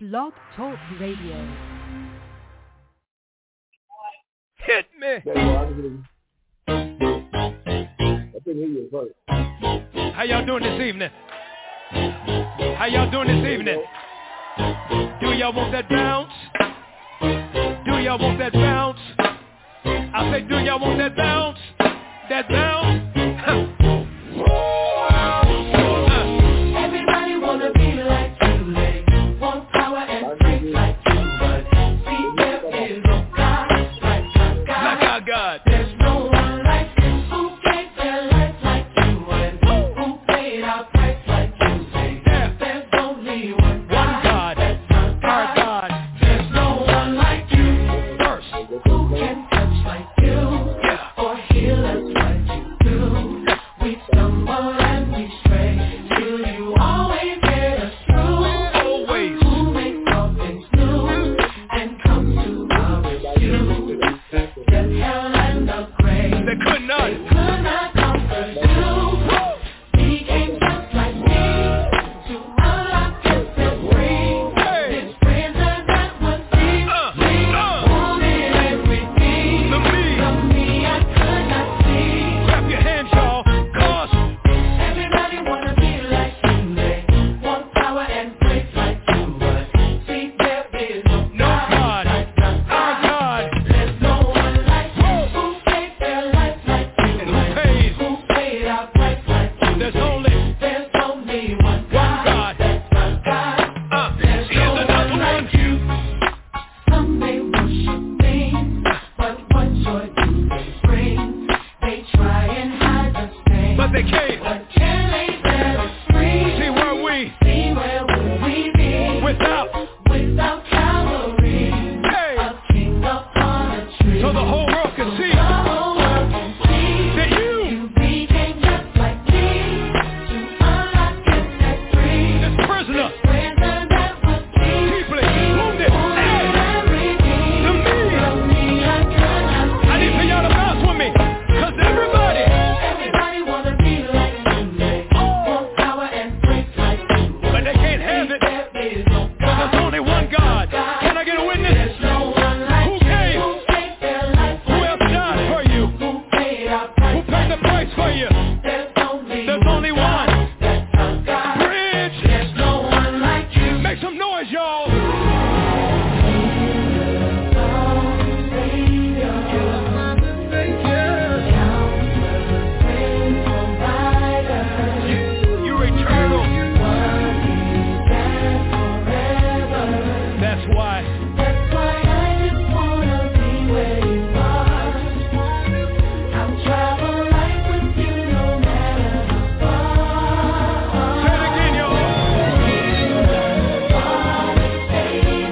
Blog Talk Radio. Hit me. I couldn't hear you at first. How y'all doing this evening? How y'all doing this evening? Do y'all want that bounce? Do y'all want that bounce? I say, do y'all want that bounce? That bounce? Everybody wanna be like you, they want power and strength like you, but see there is no God like our God. There's no one like you who gave their life like you and who paid our price like you. There's only one God, that's our God. There's no one like you first who can touch like you or heal us like you do. We stumble and we stray, till you always get us through. Always. Who makes all things new and come to our rescue. Death, hell, and the grave, They could not conquer you. He came just like me to unlock and set free. His prison that was deep, wanted everything. The me I could not see. Clap your hands, y'all. Cause Everybody wanna be like you, they want power and grace like you, but see there is no God like our God. There's no one like you who gave their life like you And who paid? who paid our price like you. There's only There's only one God, that's our God. There's here's no another one one. like you. Some may worship things, but what joy do they bring? They try and hide the stain, But they can't. but can they set us free? See where we See where would we be without. without Calvary? Hey. A king upon a tree, So the whole world can see the whole world can see that you you became just like me to unlock and set free. this prisoner Prison that was deep, deeply wounded. Hey. everything. The me. I could not I need for y'all to bounce with me. Cause everybody Everybody wanna be like you, they want power and grace like you, but they can't have it. there is no There's God. only one God. Can I get a witness? There's no one like Who you came? who gave their life Who like else died for you? who paid our Who price. paid the price for you? There's only one. That's our God. Bridge. There's no one like you. Make some noise, y'all. You're eternal. That's why. That's why I just wanna be where you are. I'll travel life with you no matter how far. Say it again, y'all.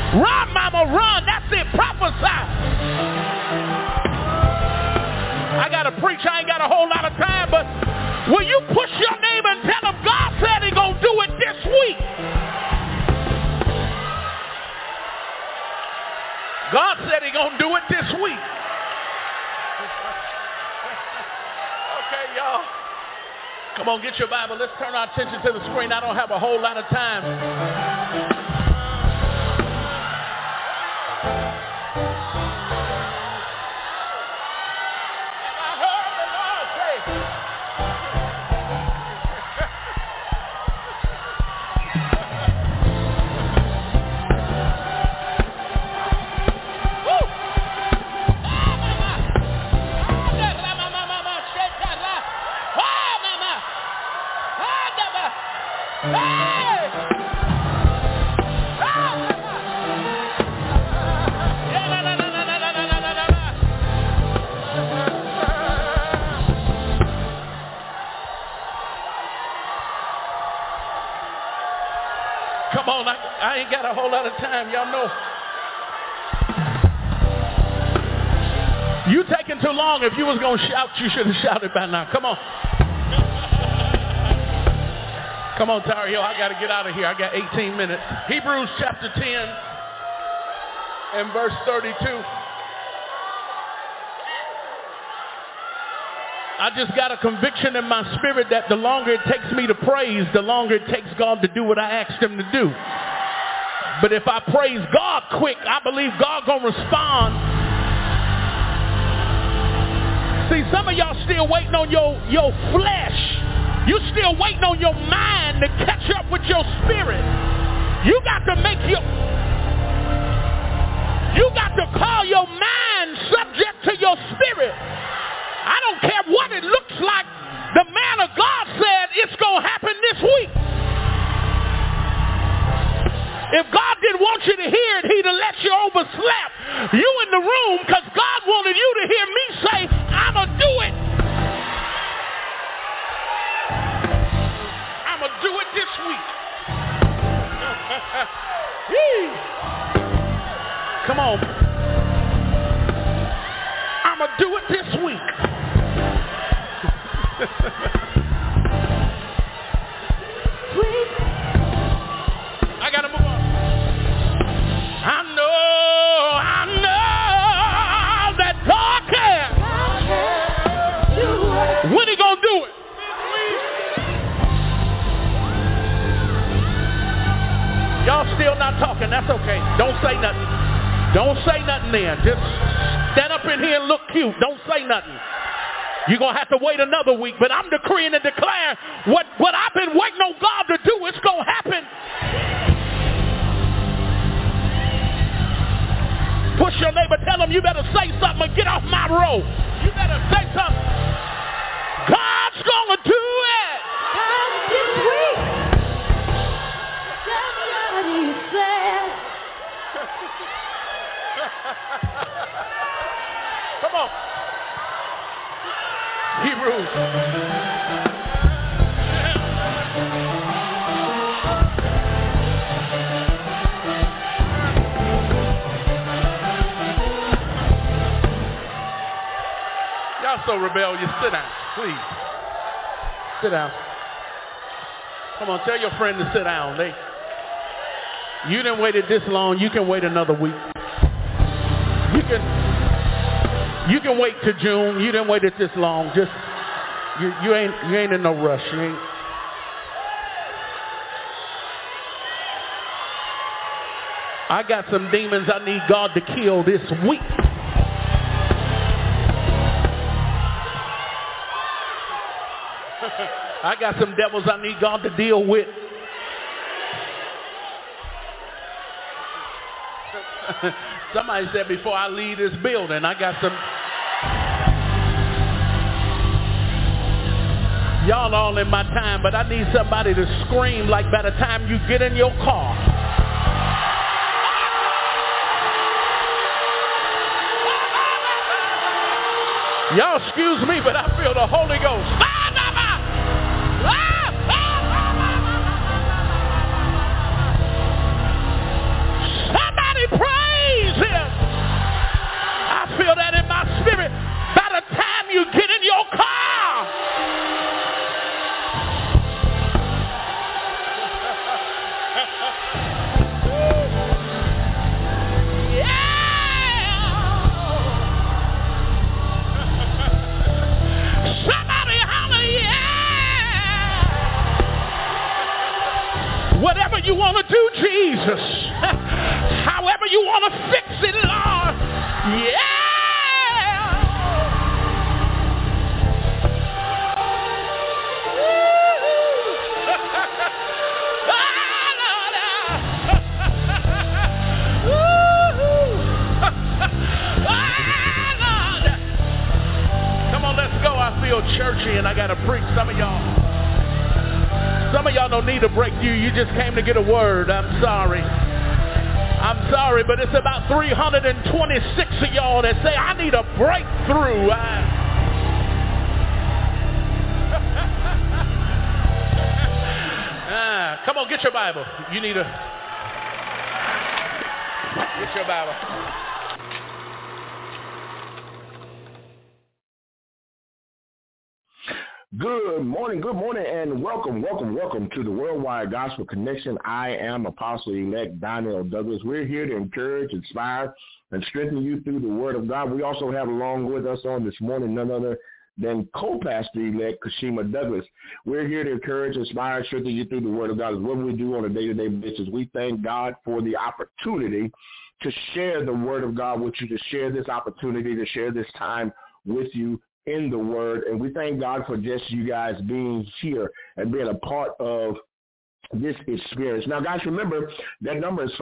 Run, mama, run. That's it. Prophesy. I got to preach. I ain't got a whole lot of time, but will you push your neighbor and tell him God said he's going to do it this week? God said he's going to do it this week. Okay, y'all. Come on, get your Bible. Let's turn our attention to the screen. I don't have a whole lot of time. Come on, I ain't got a whole lot of time, y'all know. You taking too long. If you was going to shout, you should have shouted by now. Come on. Come on, Tar Heel, I got to get out of here. I got 18 minutes. Hebrews chapter 10 and verse 32. I just got a conviction in my spirit that the longer it takes me to praise, the longer it takes God to do what I asked him to do. But if I praise God quick, I believe God gonna respond. See, some of y'all still waiting on your flesh. You still waiting on your mind to catch up with your spirit. You got to call your mind subject to your spirit. I don't care what it looks like. The man of God said it's going to happen this week. If God didn't want you to hear it, he'd have let you overslept. You in the room because God wanted you to hear me say, I'm going to do it. I'm going to do it this week. Come on. I'm going to do it this week. I got to move on. I know that God can. When he going to do it? Y'all still not talking. That's okay. Don't say nothing. Don't say nothing then. Just stand up in here and look cute. Don't say nothing. You're going to have to wait another week, but I'm decreeing and declaring what I've been waiting on God to do, it's going to happen. Push your neighbor, tell him you better say something and get off my road. You better say something. God's going to do it. God's this week. That's what he said. Come on. Hebrews. Y'all so rebellious. Sit down, please. Sit down. Come on, tell your friend to sit down. You didn't wait it this long. You can wait another week. You can wait till June. You didn't wait it this long. Just you ain't in no rush. You ain't. I got some demons I need God to kill this week. I got some devils I need God to deal with. Somebody said before I leave this building, I got some. Y'all all in my time, but I need somebody to scream like by the time you get in your car. Y'all excuse me, but I feel the Holy Ghost. Somebody going to fix it, Lord. Yeah. I feel churchy and I got to preach. Some of y'all don't need a breakthrough. You just came to get a word. I'm sorry, but it's about 326 of y'all that say, I need a breakthrough. Come on, get your Bible. You need get your Bible. Good morning, and welcome to the Worldwide Gospel Connection. I am Apostle-elect Donnell Douglas. We're here to encourage, inspire, and strengthen you through the Word of God. We also have along with us on this morning none other than co-pastor-elect Kashima Douglas. We're here to encourage, inspire, and strengthen you through the Word of God. Is what we do on a day-to-day basis. We thank God for the opportunity to share the Word of God with you, to share this opportunity, to share this time with you in the Word, and we thank God for just you guys being here and being a part of this experience. Now, guys, remember that number is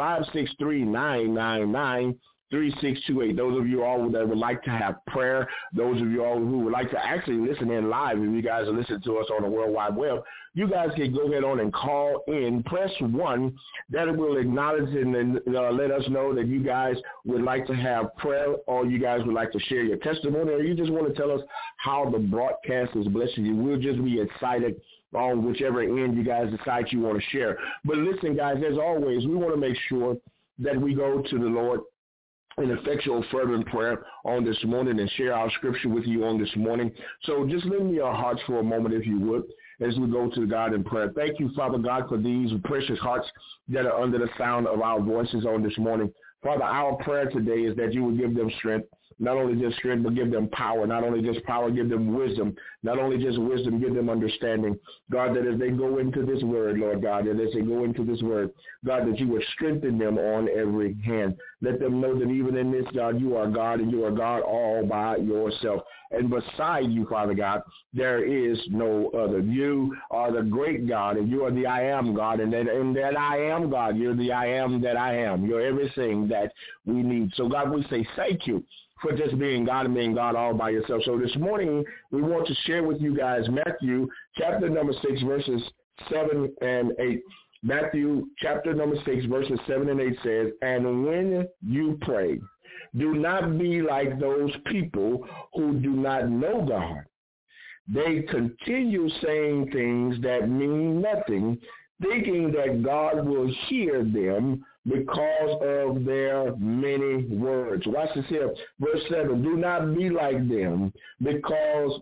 563-999-3628. Those of you all that would like to have prayer, those of you all who would like to actually listen in live, if you guys are listening to us on the World Wide Web, you guys can go ahead on and call in. Press 1. That will acknowledge and let us know that you guys would like to have prayer, or you guys would like to share your testimony, or you just want to tell us how the broadcast is blessing you. We'll just be excited on whichever end you guys decide you want to share. But listen, guys, as always, we want to make sure that we go to the Lord in effectual fervent prayer on this morning and share our scripture with you on this morning. So just lend me your hearts for a moment, if you would, as we go to God in prayer. Thank you, Father God, for these precious hearts that are under the sound of our voices on this morning. Father, our prayer today is that you would give them strength. Not only just strength, but give them power. Not only just power, give them wisdom. Not only just wisdom, give them understanding. God, that as they go into this word, Lord God, that as they go into this word, God, that you would strengthen them on every hand. Let them know that even in this, God, you are God, and you are God all by yourself. And beside you, Father God, there is no other. You are the great God, and you are the I am God, and that I am God. You're the I am that I am. You're everything that we need. So, God, we say thank you for just being God and being God all by yourself. So this morning, we want to share with you guys Matthew chapter number 6, verses 7 and 8. Matthew chapter number 6, verses 7 and 8 says, and when you pray, do not be like those people who do not know God. They continue saying things that mean nothing, thinking that God will hear them because of their many words. Watch this here. Verse 7, do not be like them because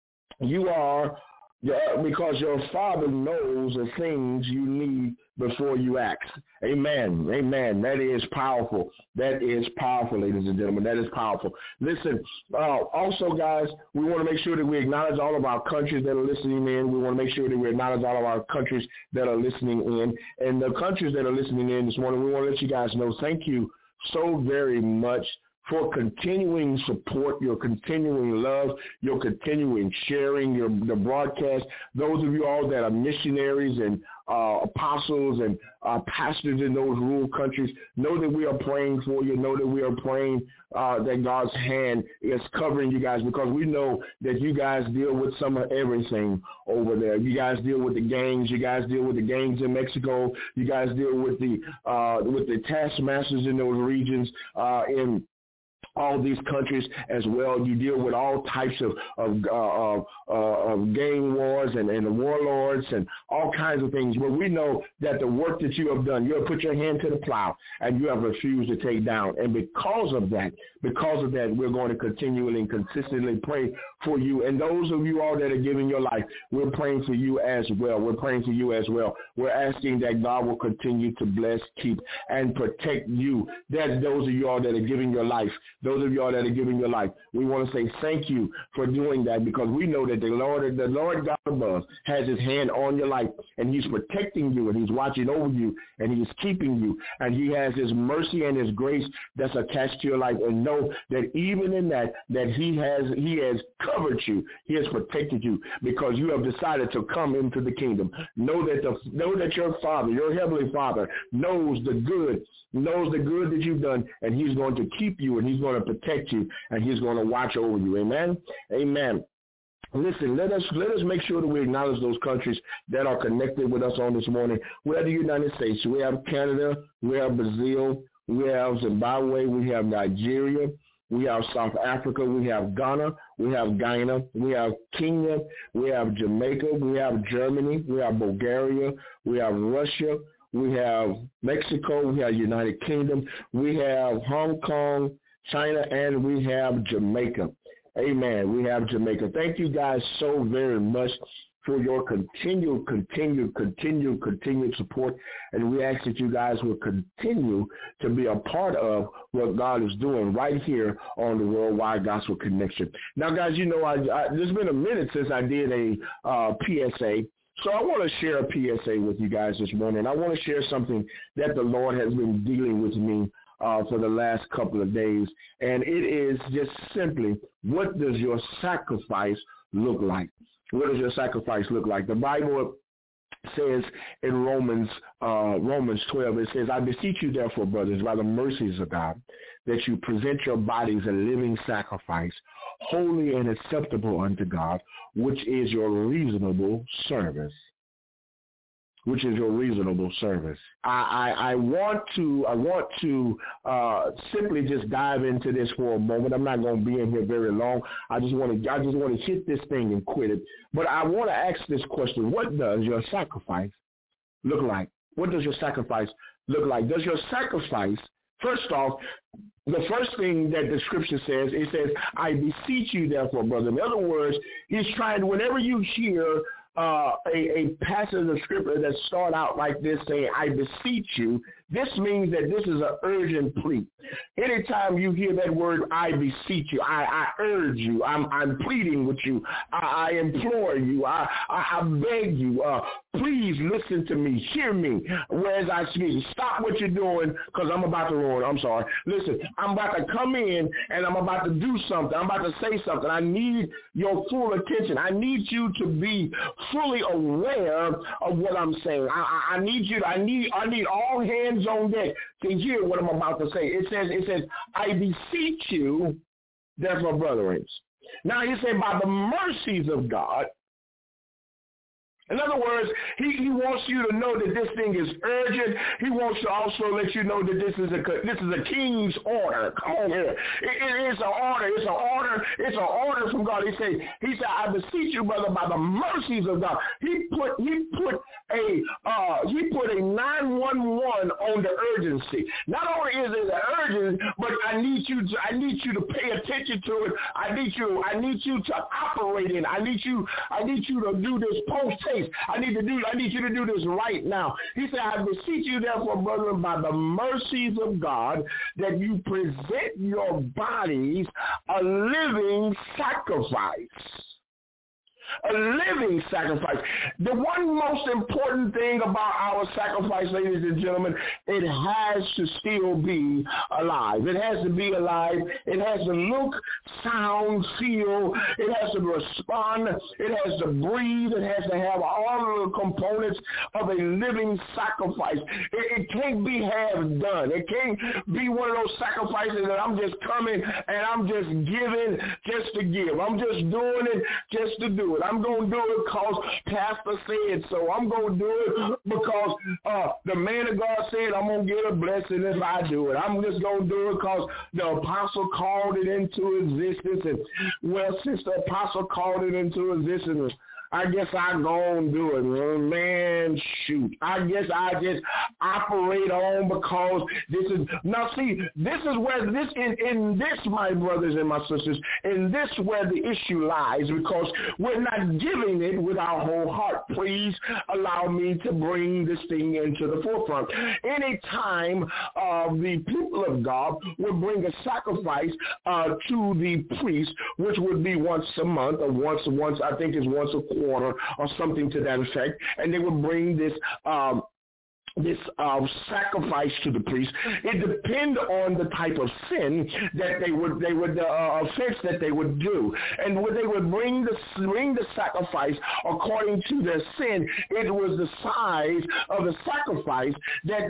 your Father knows the things you need before you ask. Amen. Amen. That is powerful. That is powerful, ladies and gentlemen. That is powerful. Listen, also, guys, we want to make sure that we acknowledge all of our countries that are listening in. We want to make sure that we acknowledge all of our countries that are listening in. And the countries that are listening in this morning, we want to let you guys know, thank you so very much for continuing support, your continuing love, your continuing sharing, the broadcast. Those of you all that are missionaries and apostles and pastors in those rural countries, know that we are praying for you. Know that we are praying that God's hand is covering you guys, because we know that you guys deal with some of everything over there. You guys deal with the gangs. You guys deal with the gangs in Mexico. You guys deal with the taskmasters in those regions in all these countries as well. You deal with all types of gang wars and warlords and all kinds of things. But we know that the work that you have done, you have put your hand to the plow and you have refused to take down. And because of that, we're going to continually and consistently pray for you. And those of you all that are giving your life, we're praying for you as well. We're praying for you as well. We're asking that God will continue to bless, keep, and protect you. That those of you all that are giving your life Those of y'all that are giving your life, we want to say thank you for doing that, because we know that the Lord God above has his hand on your life, and he's protecting you, and he's watching over you, and he's keeping you, and he has his mercy and his grace that's attached to your life. And know that even in that he has covered you, he has protected you, because you have decided to come into the kingdom. Know that your Father, your Heavenly Father, knows the good that you've done, and he's going to keep you, and he's going to protect you, and he's going to watch over you. Amen. Amen. Listen, let us make sure that we acknowledge those countries that are connected with us on this morning. We have the United States. We have Canada. We have Brazil. We have Zimbabwe. We have Nigeria. We have South Africa. We have Ghana. We have Guyana. We have Kenya. We have Jamaica. We have Germany. We have Bulgaria. We have Russia. We have Mexico. We have United Kingdom. We have Hong Kong, China, and we have Jamaica. Amen. We have Jamaica. Thank you guys so very much for your continued support. And we ask that you guys will continue to be a part of what God is doing right here on the Worldwide Gospel Connection. Now, guys, you know, there's been a minute since I did a PSA. So I want to share a PSA with you guys this morning. I want to share something that the Lord has been dealing with me for the last couple of days. And it is just simply, what does your sacrifice look like? What does your sacrifice look like? The Bible says in Romans 12, it says, I beseech you therefore, brothers, by the mercies of God, that you present your bodies a living sacrifice, holy and acceptable unto God, which is your reasonable service. Which is your reasonable service. I want to simply just dive into this for a moment. I'm not going to be in here very long. I just want to hit this thing and quit it. But I want to ask this question: what does your sacrifice look like? What does your sacrifice look like? Does your sacrifice, first off, the first thing that the scripture says, it says, I beseech you therefore, brother. In other words, he's trying, whenever you hear a passage of scripture that start out like this saying, I beseech you, this means that this is an urgent plea. Anytime you hear that word, I beseech you, I urge you, I'm pleading with you, I implore you, I beg you, please listen to me, hear me, whereas I speak. Stop what you're doing, because I'm about to ruin. I'm sorry. Listen, I'm about to come in, and I'm about to do something. I'm about to say something. I need your full attention. I need you to be fully aware of what I'm saying. I need all hands on deck to hear what I'm about to say. It says, I beseech you, therefore, brethren. Now he said, by the mercies of God. In other words, he wants you to know that this thing is urgent. He wants to also let you know that this is a king's order. Come on here. It's an order. It's an order. It's an order from God. He said, I beseech you, brother, by the mercies of God. He put a 911 on the urgency. Not only is it urgent, but I need you to pay attention to it. I need you to operate in. I need you to do this post haste. I need you to do this right now. He said, I beseech you therefore, brethren, by the mercies of God, that you present your bodies a living sacrifice. A living sacrifice. The one most important thing about our sacrifice, ladies and gentlemen, it has to still be alive. It has to be alive. It has to look, sound, feel. It has to respond. It has to breathe. It has to have all of the components of a living sacrifice. It can't be half done. It can't be one of those sacrifices that I'm just coming and I'm just giving just to give. I'm just doing it just to do it. I'm going to do it because Pastor said so. I'm going to do it because the man of God said I'm going to get a blessing if I do it. I'm just going to do it because the apostle called it into existence. And, well, since the apostle called it into existence, I guess I gonna do it. Man, shoot. I guess I just operate on because this is, now see, this is where this, in this, my brothers and my sisters, in this where the issue lies, because we're not giving it with our whole heart. Please allow me to bring this thing into the forefront. Anytime the people of God would bring a sacrifice to the priest, which would be once a month or once I think it's once a quarter or something to that effect, and they would bring this sacrifice to the priest. It depended on the type of sin that they would offense that they would do, and when they would bring the sacrifice according to their sin, it was the size of the sacrifice that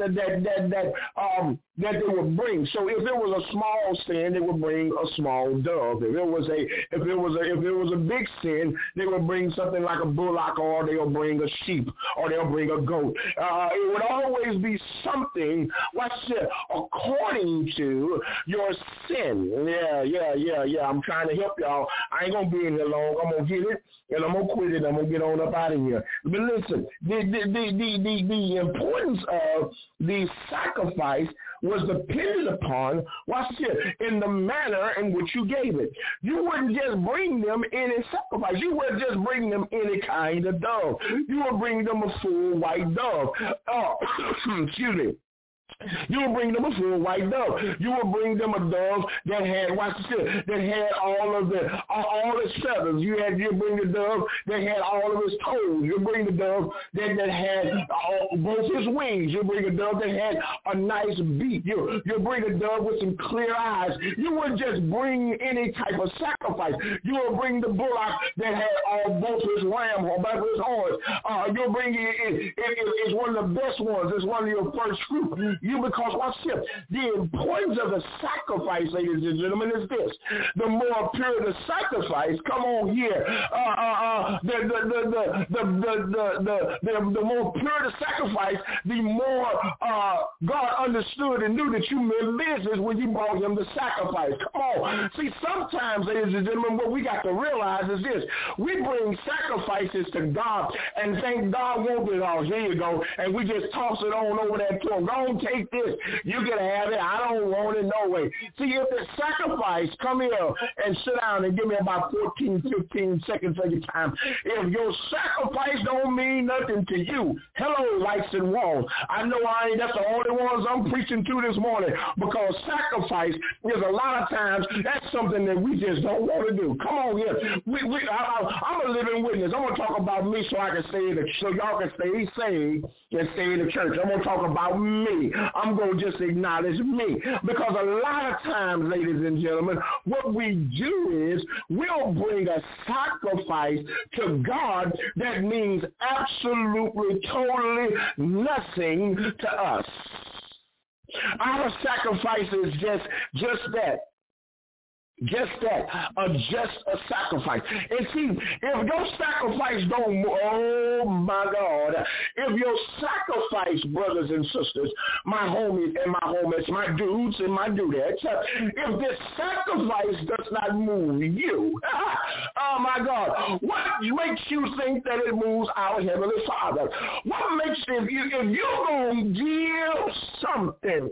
they would bring. So if it was a small sin, they would bring a small dove. If it was a big sin, they would bring something like a bullock, or they'll bring a sheep, or they'll bring a goat. It would always be something, watch this, according to your sin. Yeah. I'm trying to help y'all. I ain't going to be in here long. I'm going to get it, and I'm going to quit it. I'm going to get on up out of here. But listen, the importance of the sacrifice was dependent upon, watch this, in the manner in which you gave it. You wouldn't just bring them any sacrifice. You wouldn't just bring them any kind of dove. You would bring them a full white dove. Excuse me. You will bring them a full white dove. You will bring them a dove that had, watch this, that had all its feathers. You bring the dove that had all of its toes. You bring the dove that had both his wings. You bring a dove that had a nice beak. You bring a dove with some clear eyes. You wouldn't just bring any type of sacrifice. You will bring the bullock that had both his ram or both his horns. You'll bring it's one of the best ones. It's one of your first fruit. Because watch this, the importance of the sacrifice, ladies and gentlemen, is this: the more pure the sacrifice, come on here, the more pure the sacrifice, the more God understood and knew that you meant business when you brought him the sacrifice. Come on. See, sometimes, ladies and gentlemen, what we got to realize is this: we bring sacrifices to God and think God wants it all. Here you go. And we just toss it on over there to him. Go on, take this. You can have it. I don't want it no way. See, if the sacrifice, come here and sit down and give me about 14, 15 seconds of your time. If your sacrifice don't mean nothing to you, hello, lights and walls. I know that's the only ones I'm preaching to this morning, because sacrifice is a lot of times, that's something that we just don't want to do. Come on here. I'm a living witness. I'm going to talk about me so I can so y'all can stay saved and stay in the church. I'm going to talk about me. I'm going to just acknowledge me, because a lot of times, ladies and gentlemen, what we do is we'll bring a sacrifice to God that means absolutely, totally nothing to us. Our sacrifice is just that. Just a sacrifice. And see, if your sacrifice don't, oh my God, if your sacrifice, brothers and sisters, my homies and my homies, my dudes and my dudettes, if this sacrifice does not move you, oh my God, what makes you think that it moves our Heavenly Father? What makes, if you're going to give something,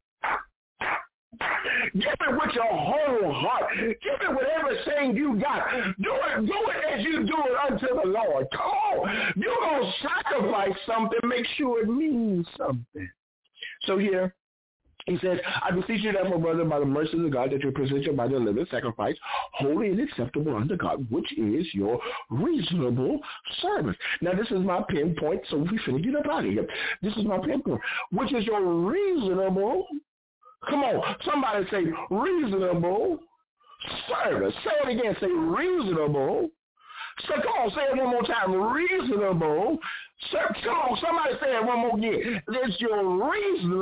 give it with your whole heart. Give it with everything you got. Do it as you do it unto the Lord. Come on. You're going to sacrifice something. Make sure it means something. So here, he says, I beseech you therefore, brother, by the mercy of God, that you present your body a living sacrifice, holy and acceptable unto God, which is your reasonable service. Now, this is my pinpoint, so we finna get up out of here. This is my pinpoint, which is your reasonable. Come on, somebody say reasonable service. Say it again, say reasonable. So come on, say it one more time, reasonable. Come on, somebody say it one more again. It's your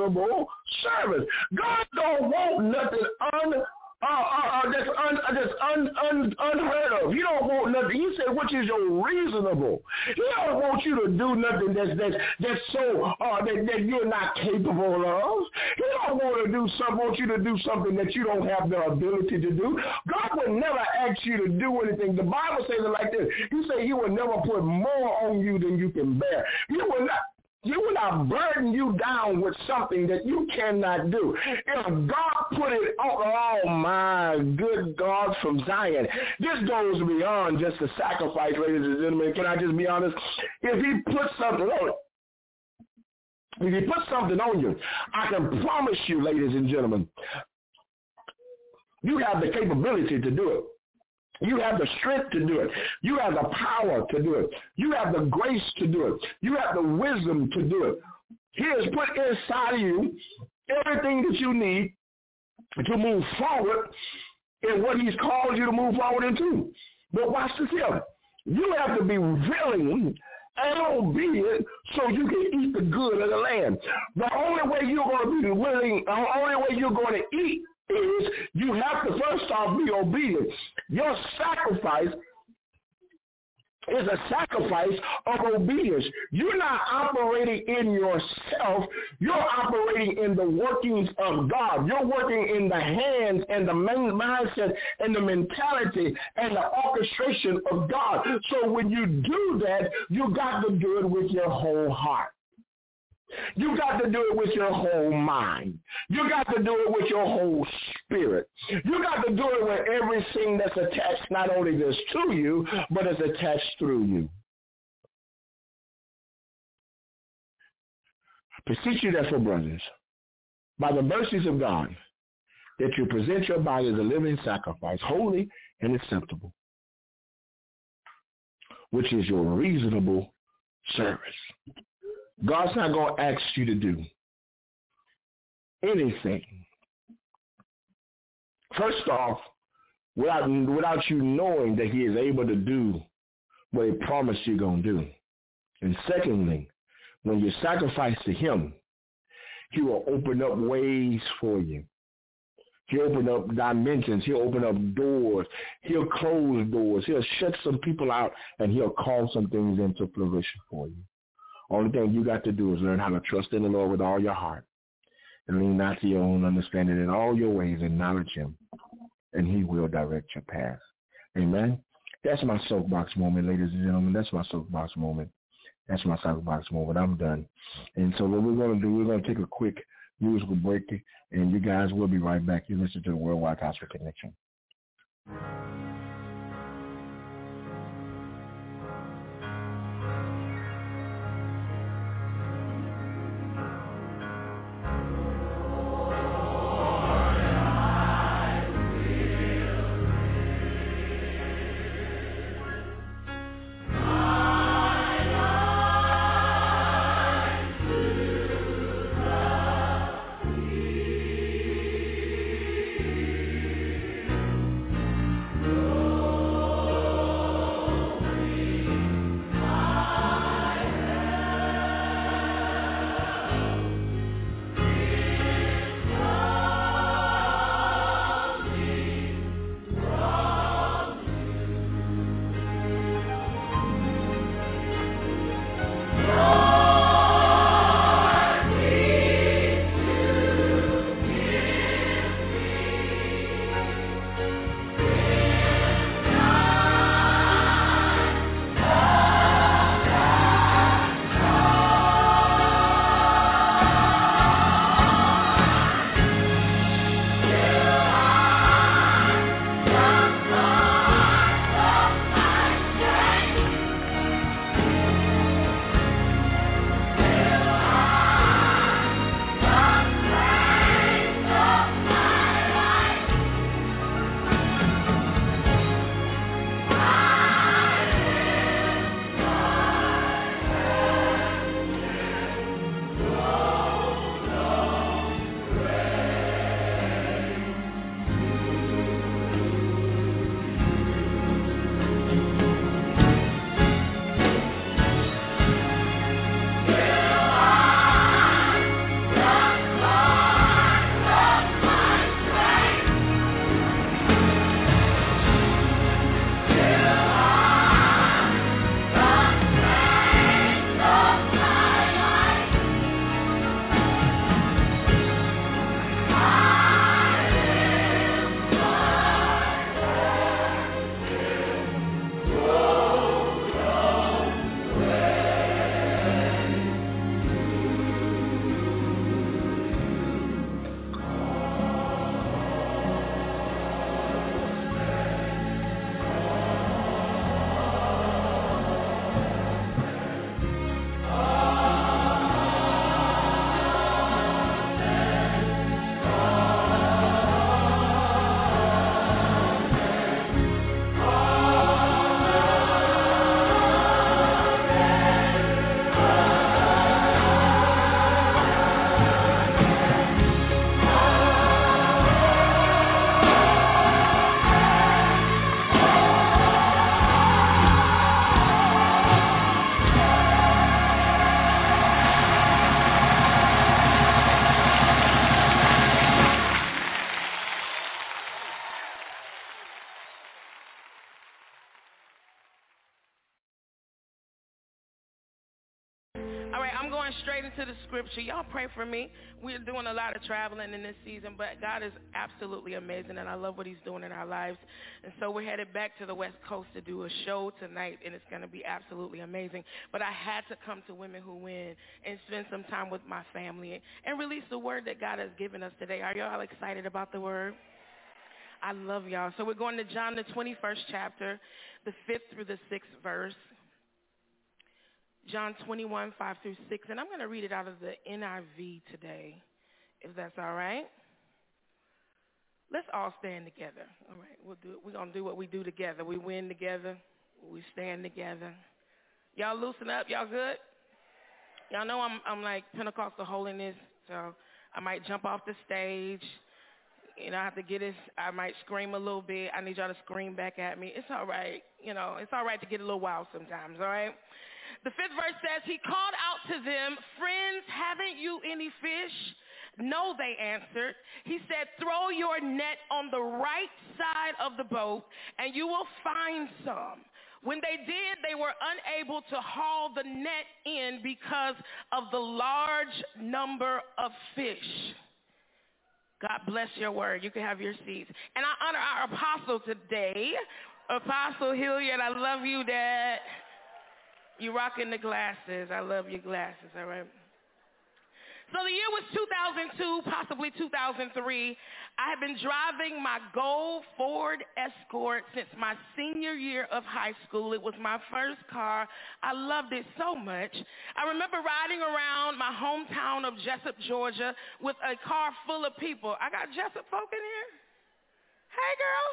reasonable service. God don't want nothing that's unheard of. He don't want nothing. He said, which is your reasonable. He don't want you to do nothing that's so that you're not capable of. He don't want you to do something that you don't have the ability to do. God would never ask you to do anything. The Bible says it like this. He said he would never put more on you than you can bear. He will not burden you down with something that you cannot do. If God put it on, oh my good God from Zion, this goes beyond just a sacrifice, ladies and gentlemen. Can I just be honest? If he puts something on you, I can promise you, ladies and gentlemen, you have the capability to do it. You have the strength to do it. You have the power to do it. You have the grace to do it. You have the wisdom to do it. He has put inside of you everything that you need to move forward in what he's called you to move forward into. But watch this here. You have to be willing and obedient so you can eat the good of the land. The only way you're going to be willing, the only way you're going to eat is you have to first off be obedient. Your sacrifice is a sacrifice of obedience. You're not operating in yourself. You're operating in the workings of God. You're working in the hands and the mindset and the mentality and the orchestration of God. So when you do that, you got to do it with your whole heart. You got to do it with your whole mind. You got to do it with your whole spirit. You got to do it with everything that's attached not only just to you, but is attached through you. I beseech you therefore, brothers, by the mercies of God, that you present your body as a living sacrifice, holy and acceptable, which is your reasonable service. God's not going to ask you to do anything. First off, without you knowing that he is able to do what he promised you're going to do. And secondly, when you sacrifice to him, he will open up ways for you. He'll open up dimensions. He'll open up doors. He'll close doors. He'll shut some people out, and he'll call some things into fruition for you. Only thing you got to do is learn how to trust in the Lord with all your heart and lean not to your own understanding. In all your ways, acknowledge him, and he will direct your path. Amen. That's my soapbox moment, ladies and gentlemen. That's my soapbox moment. That's my soapbox moment. I'm done. And so what we're going to do, we're going to take a quick musical break, and you guys will be right back. You listen to the Worldwide Gospel Connection. going straight into the scripture. Y'all pray for me. We're doing a lot of traveling in this season, but God is absolutely amazing, and I love what he's doing in our lives. And so we're headed back to the West Coast to do a show tonight, and it's going to be absolutely amazing. But I had to come to Women Who Win and spend some time with my family and release the word that God has given us today. Are y'all excited about the word? I love y'all. So we're going to John, the 21st chapter, the 5th through the 6th verse. John 21, 5 through 6. And I'm going to read it out of the NIV today, if that's all right. Let's all stand together. All right, we'll do it. We're going to do what we do together. We win together. We stand together. Y'all loosen up. Y'all good? Y'all know I'm like Pentecostal holiness, so I might jump off the stage. You know, I have to get this. I might scream a little bit. I need y'all to scream back at me. It's all right. You know, it's all right to get a little wild sometimes, all right? The 5th verse says, he called out to them, friends, haven't you any fish? No, they answered. He said, throw your net on the right side of the boat, and you will find some. When they did, they were unable to haul the net in because of the large number of fish. God bless your word. You can have your seats. And I honor our apostle today, Apostle Hilliard. I love you, Dad. You rocking the glasses. I love your glasses, all right? So the year was 2002, possibly 2003. I had been driving my gold Ford Escort since my senior year of high school. It was my first car. I loved it so much. I remember riding around my hometown of Jessup, Georgia, with a car full of people. I got Jessup folk in here? Hey, girl.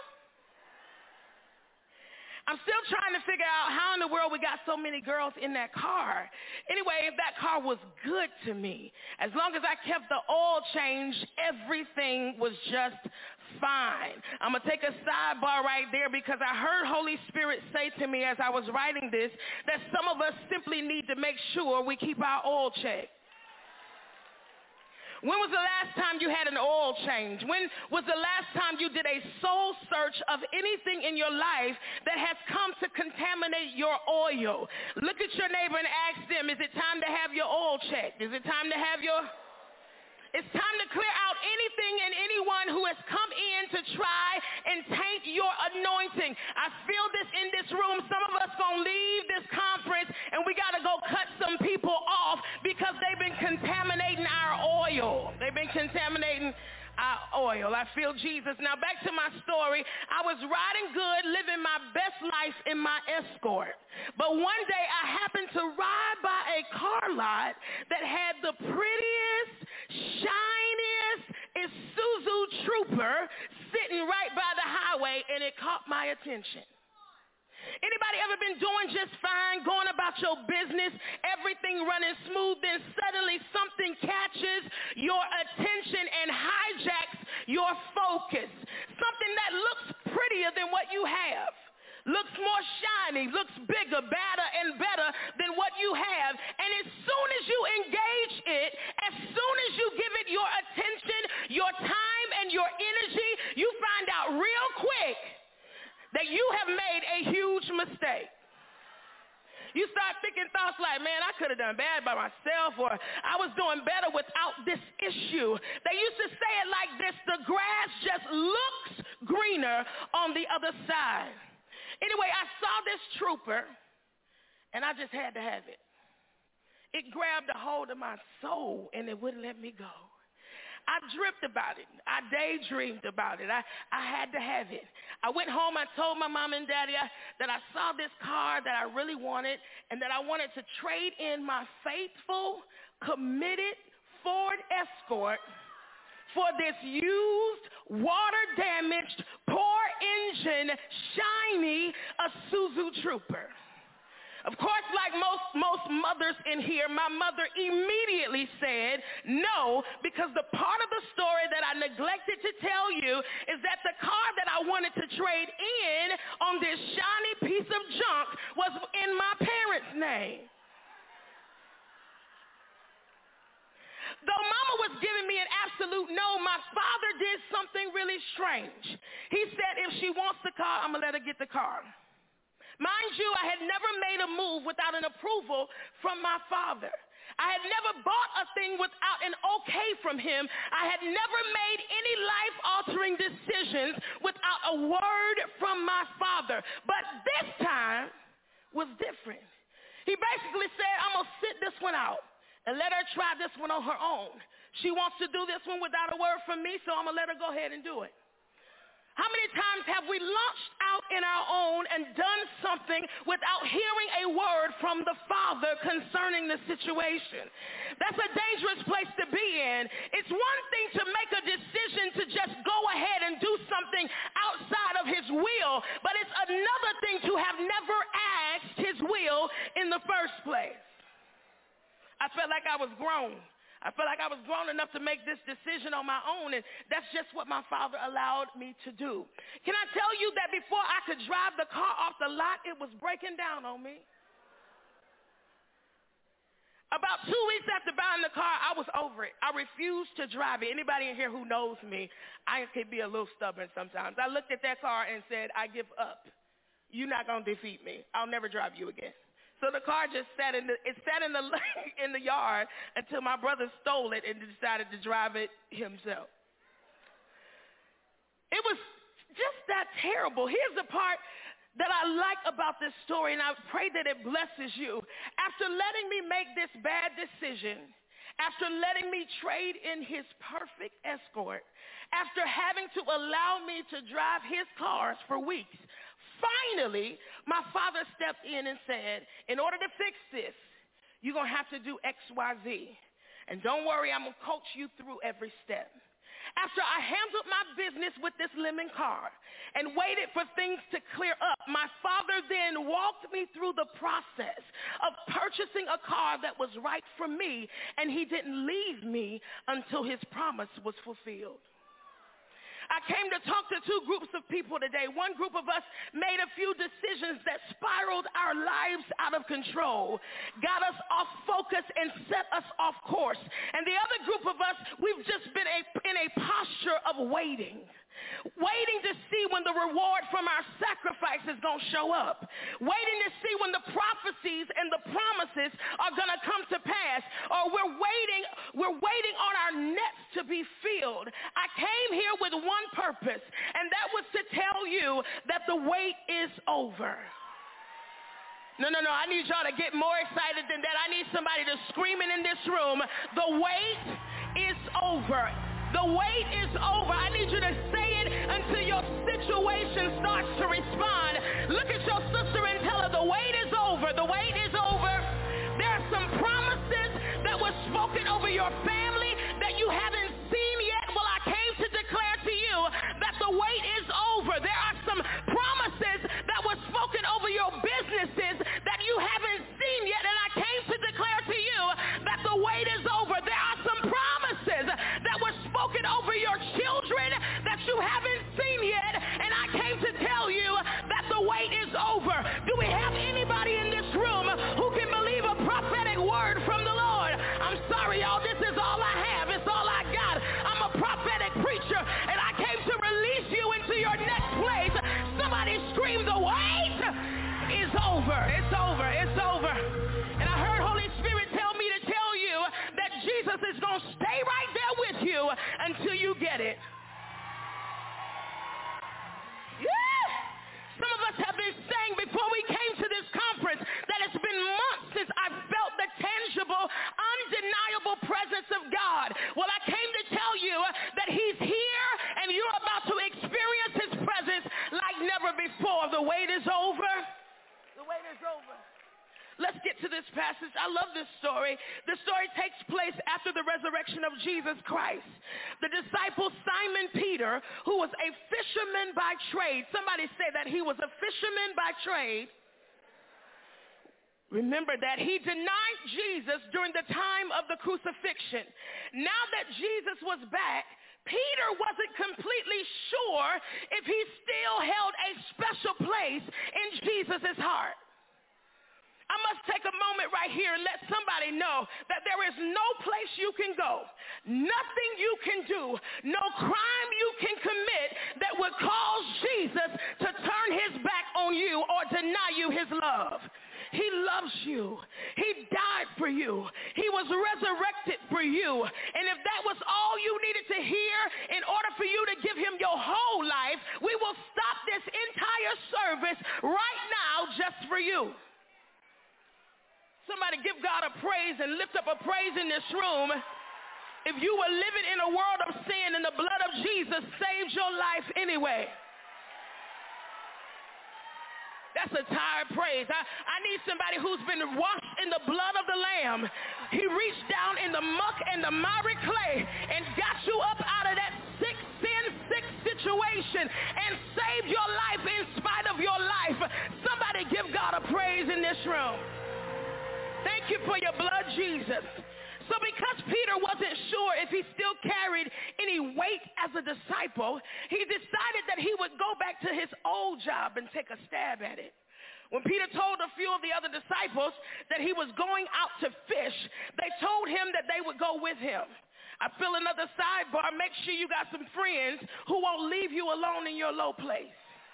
I'm still trying to figure out how in the world we got so many girls in that car. Anyway, that car was good to me. As long as I kept the oil change, everything was just fine. I'm going to take a sidebar right there because I heard Holy Spirit say to me as I was writing this that some of us simply need to make sure we keep our oil checked. When was the last time you had an oil change? When was the last time you did a soul search of anything in your life that has come to contaminate your oil? Look at your neighbor and ask them, is it time to have your oil checked? Is it time to have your... It's time to clear out anything and anyone who has come in to try and taint your anointing. I feel this in this room. Some of us going to leave this conference and we got to go cut some people off because they've been contaminating our oil. They've been contaminating our oil. I feel Jesus. Now back to my story. I was riding good, living my best life in my Escort. But one day I happened to ride by a car lot that had the prettiest, shiniest Isuzu Trooper sitting right by the highway, and it caught my attention. Anybody ever been doing just fine, going about your business, everything running smooth, then suddenly something catches your attention and hijacks your focus? Something that looks prettier than what you have, looks more shiny, looks bigger, badder, and better than what you have. And as soon as you engage it, as soon as you give it your attention, your time, and your energy, you find out real quick that you have made a huge mistake. You start thinking thoughts like, man, I could have done bad by myself, or I was doing better without this issue. They used to say it like this: the grass just looks greener on the other side. Anyway, I saw this trooper, and I just had to have it. It grabbed a hold of my soul, and it wouldn't let me go. I dreamt about it. I daydreamed about it. I had to have it. I went home. I told my mom and daddy that I saw this car that I really wanted, and that I wanted to trade in my faithful, committed Ford Escort for this used, water-damaged, poor engine, shiny Isuzu Trooper. Of course, like most mothers in here, my mother immediately said no, because the part of the story that I neglected to tell you is that the car that I wanted to trade in on this shiny piece of junk was in my parents' name. Though mama was giving me an absolute no, my father did something really strange. He said, if she wants the car, I'm going to let her get the car. Mind you, I had never made a move without an approval from my father. I had never bought a thing without an okay from him. I had never made any life-altering decisions without a word from my father. But this time was different. He basically said, I'm going to sit this one out and let her try this one on her own. She wants to do this one without a word from me, so I'm going to let her go ahead and do it. How many times have we launched out in our own and done something without hearing a word from the Father concerning the situation? That's a dangerous place to be in. It's one thing to make a decision to just go ahead and do something outside of his will, but it's another thing to have never asked his will in the first place. I felt like I was grown. I felt like I was grown enough to make this decision on my own, and that's just what my father allowed me to do. Can I tell you that before I could drive the car off the lot, it was breaking down on me? About 2 weeks after buying the car, I was over it. I refused to drive it. Anybody in here who knows me, I could be a little stubborn sometimes. I looked at that car and said, I give up. You're not going to defeat me. I'll never drive you again. So the car just sat in the yard until my brother stole it and decided to drive it himself. It was just that terrible. Here's the part that I like about this story, and I pray that it blesses you. After letting me make this bad decision, after letting me trade in his perfect escort, after having to allow me to drive his cars for weeks, finally, my father stepped in and said, in order to fix this, you're going to have to do X, Y, Z. And don't worry, I'm going to coach you through every step. After I handled my business with this lemon car and waited for things to clear up, my father then walked me through the process of purchasing a car that was right for me, and he didn't leave me until his promise was fulfilled. I came to talk to two groups of people today. One group of us made a few decisions that spiraled our lives out of control, got us off focus, and set us off course. And the other group of us, we've just been in a posture of waiting to see when the reward from our sacrifice is going to show up, waiting to see when the prophecies and the promises are going to come to pass, or we're waiting on our nets to be filled. I came here with one purpose, and that was to tell you that the wait is over. No, I need y'all to get more excited than that. I need somebody to scream it in this room. The wait is over. The wait is over. I need you to say it until your situation starts to respond. Look at your sister and tell her the wait is over. The wait is over. There are some promises that were spoken over your family that you haven't seen yet. Well, I came to declare to you that the wait is over. There are some promises that were spoken over your businesses that you haven't seen yet, and I came to declare to you that the wait is over. There are some promises that were spoken over your children that you haven't seen yet, and I came to tell you that the wait is over. Do we have anybody in this room who can believe a prophetic word from the Lord? I'm sorry, y'all, this is all I have. It's all I got. I'm a prophetic preacher, and I came to release you into your next place. Somebody scream, the wait is over. It's over. It's over. And I heard Holy Spirit tell me to tell you that Jesus is going to stay right there with you until you get it. Yeah. Some of us have been saying before we came to this conference that it's been months since I felt the tangible, undeniable presence of God. Well, I came to tell you that he's here and you're about to experience his presence like never before. The wait is over. The wait is over. Let's get to this passage. I love this story. The story takes place after the resurrection of Jesus Christ. The disciple Simon Peter, who was a fisherman by trade. Somebody say that he was a fisherman by trade. Remember that he denied Jesus during the time of the crucifixion. Now that Jesus was back, Peter wasn't completely sure if he still held a special place in Jesus' heart. I must take a moment right here and let somebody know that there is no place you can go, nothing you can do, no crime you can commit that would cause Jesus to turn his back on you or deny you his love. He loves you. He died for you. He was resurrected for you. And if that was all you needed to hear in order for you to give him your whole life, we will stop this entire service right now just for you. Somebody give God a praise and lift up a praise in this room. If you were living in a world of sin and the blood of Jesus saved your life anyway. That's a tired praise. I need somebody who's been washed in the blood of the Lamb. He reached down in the muck and the miry clay and got you up out of that sin-sick situation and saved your life in spite of your life. Somebody give God a praise in this room. Thank you for your blood, Jesus. So because Peter wasn't sure if he still carried any weight as a disciple, he decided that he would go back to his old job and take a stab at it. When Peter told a few of the other disciples that he was going out to fish, they told him that they would go with him. I feel another sidebar. Make sure you got some friends who won't leave you alone in your low place.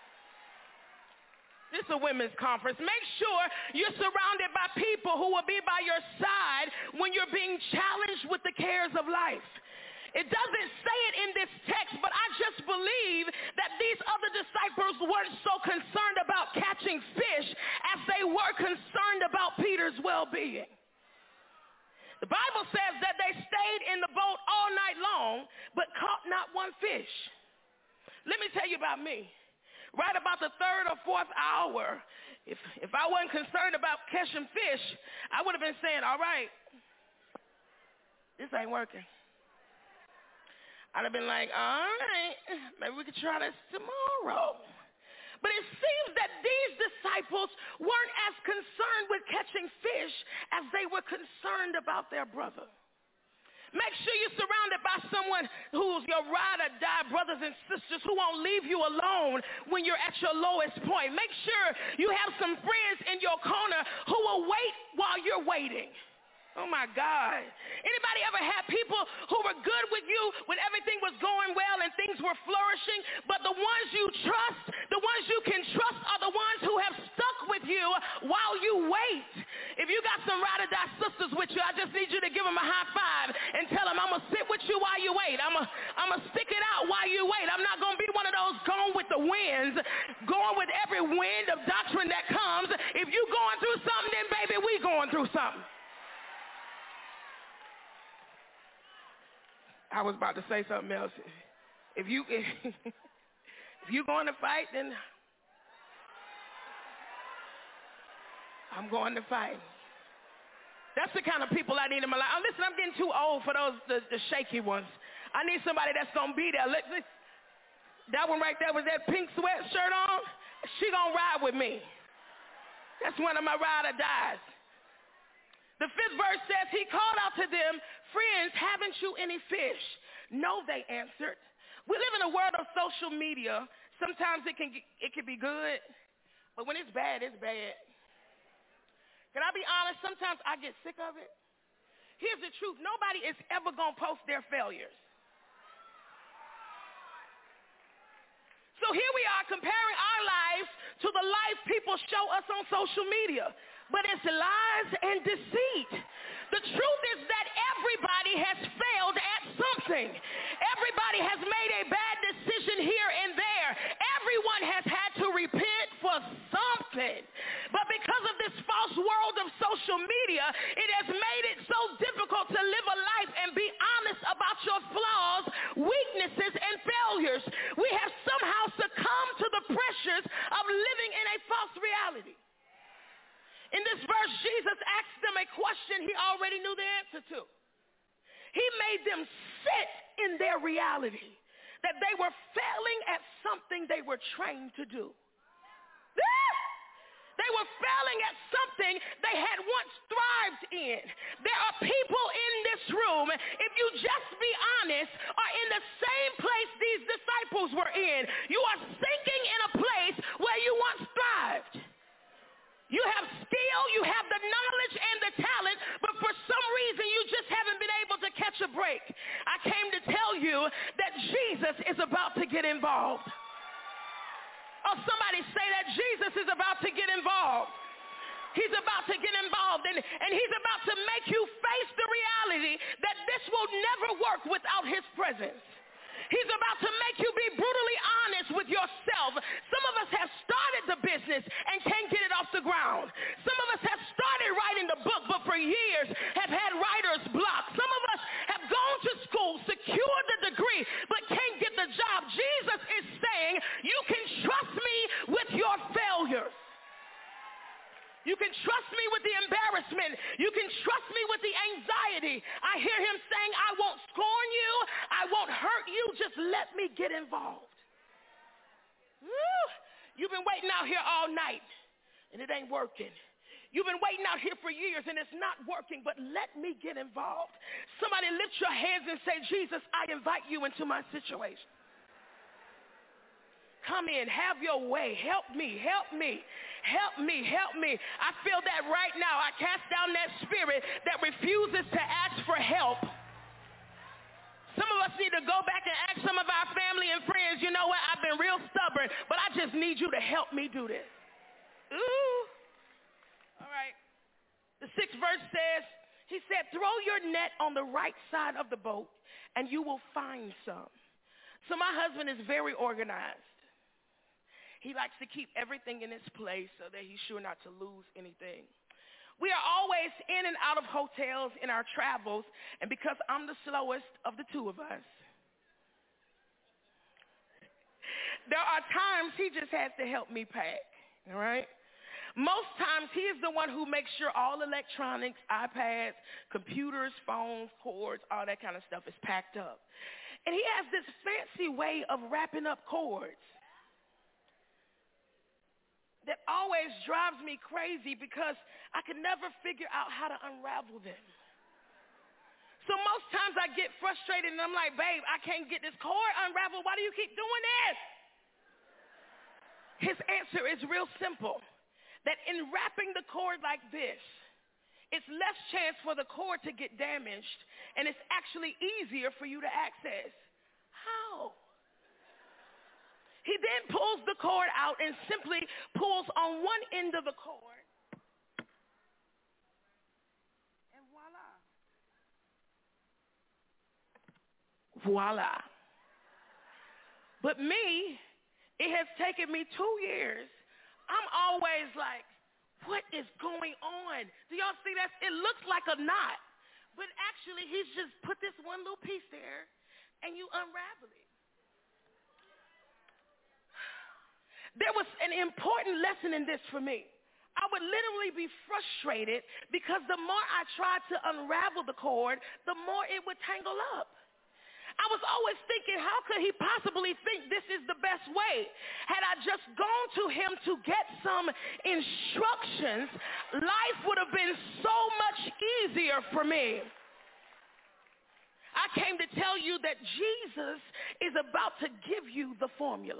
This is a women's conference. Make sure you're surrounded by people who will be by your side when you're being challenged with the cares of life. It doesn't say it in this text, but I just believe that these other disciples weren't so concerned about catching fish as they were concerned about Peter's well-being. The Bible says that they stayed in the boat all night long, but caught not one fish. Let me tell you about me. Right about the third or fourth hour, if I wasn't concerned about catching fish, I would have been saying, all right, this ain't working. I'd have been like, all right, maybe we could try this tomorrow. But it seems that these disciples weren't as concerned with catching fish as they were concerned about their brother. Make sure you're surrounded by someone who's your ride or die brothers and sisters who won't leave you alone when you're at your lowest point. Make sure you have some friends in your corner who will wait while you're waiting. Oh, my God. Anybody ever had people who were good with you when everything was going well and things were flourishing, but the ones you trust, the ones you can trust are the ones who have stuck with you while you wait? If you got some ride-or-die sisters with you, I just need you to give them a high five and tell them, I'm going to sit with you while you wait. I'm going to stick it out while you wait. I'm not going to be one of those going with the winds, going with every wind of doctrine that comes. If you going through something, then, baby, we going through something. I was about to say something else. If you going to fight, then I'm going to fight. That's the kind of people I need in my life. Listen, I'm getting too old for those the shaky ones. I need somebody that's going to be there. That one right there with that pink sweatshirt on, she going to ride with me. That's one of my ride or dies. The 5th verse says, he called out to them, friends, haven't you any fish? No, they answered. We live in a world of social media. Sometimes it can be good, but when it's bad, it's bad. Can I be honest? Sometimes I get sick of it. Here's the truth. Nobody is ever going to post their failures. So here we are comparing our lives to the life people show us on social media. But it's lies and deceit. The truth is that everybody has failed at something. Everybody has made a bad decision here and there. Everyone has had to repent for something. But because of this false world of social media, it has made it so difficult to live a life and be honest about your flaws, weaknesses, and failures. We have somehow succumbed to the pressures of living in a false reality. In this verse, Jesus asked them a question he already knew the answer to. He made them sit in their reality, that they were failing at something they were trained to do. They were failing at something they had once thrived in. There are people in this room, if you just be honest, are in the same place these disciples were in. You are sinking in a place where you once thrived. You have skill, you have the knowledge and the talent, but for some reason you just haven't been able to catch a break. I came to tell you that Jesus is about to get involved. Oh, somebody say that Jesus is about to get involved. He's about to get involved, and he's about to make you face the reality that this will never work without his presence. He's about to make you be brutally honest with yourself. Some of us have started the business and can't get it off the ground. Some of us have started writing the book, but for years have had writer's block. Some of us have gone to school, secured the degree, but can't get the job. Jesus is saying, you can trust me with your failures. You can trust me with the embarrassment. You can trust me with the anxiety. I hear him saying, I won't scorn you. I won't hurt you. Just let me get involved. Woo. You've been waiting out here all night, and it ain't working. You've been waiting out here for years, and it's not working, but let me get involved. Somebody lift your hands and say, Jesus, I invite you into my situation. Come in, have your way. Help me, help me, help me, help me. I feel that right now. I cast down that spirit that refuses to ask for help. Some of us need to go back and ask some of our family and friends, you know what, I've been real stubborn, but I just need you to help me do this. Ooh. All right. The 6th verse says, he said, throw your net on the right side of the boat and you will find some. So my husband is very organized. He likes to keep everything in its place so that he's sure not to lose anything. We are always in and out of hotels in our travels, and because I'm the slowest of the two of us, there are times he just has to help me pack, all right? Most times he is the one who makes sure all electronics, iPads, computers, phones, cords, all that kind of stuff is packed up. And he has this fancy way of wrapping up cords that always drives me crazy because I can never figure out how to unravel them. So most times I get frustrated and I'm like, babe, I can't get this cord unraveled. Why do you keep doing this? His answer is real simple, that in wrapping the cord like this, it's less chance for the cord to get damaged, and it's actually easier for you to access. How? He then pulls the cord out and simply pulls on one end of the cord. And voila. Voila. But me, it has taken me 2 years. I'm always like, what is going on? Do y'all see that? It looks like a knot. But actually, he's just put this one little piece there, and you unravel it. There was an important lesson in this for me. I would literally be frustrated because the more I tried to unravel the cord, the more it would tangle up. I was always thinking, how could he possibly think this is the best way? Had I just gone to him to get some instructions, life would have been so much easier for me. I came to tell you that Jesus is about to give you the formula.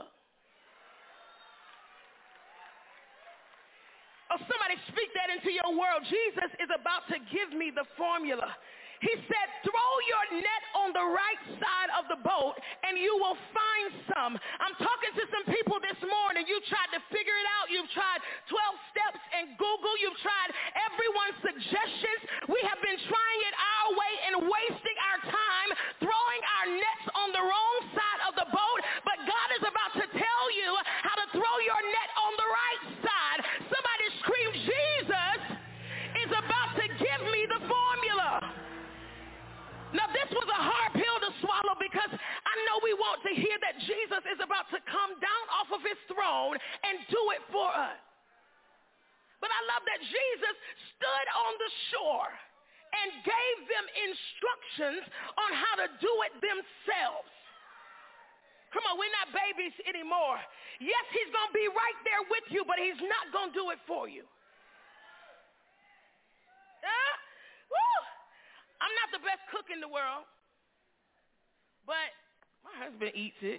Oh, somebody speak that into your world. Jesus is about to give me the formula. He said, throw your net on the right side of the boat and you will find some. I'm talking to some people this morning. You tried to figure it out. You've tried 12 steps and Google. You've tried everyone's suggestions. We have been trying it our way and wasting our time, throwing our nets on the wrong side of the boat. But God is about to tell you how to throw your net on the right side. Somebody scream, Jesus is about to give me the formula. Now, this was a hard pill to swallow because I know we want to hear that Jesus is about to come down off of his throne and do it for us. But I love that Jesus stood on the shore and gave them instructions on how to do it themselves. Come on, we're not babies anymore. Yes, he's going to be right there with you, but he's not going to do it for you. Woo! I'm not the best cook in the world, but my husband eats it.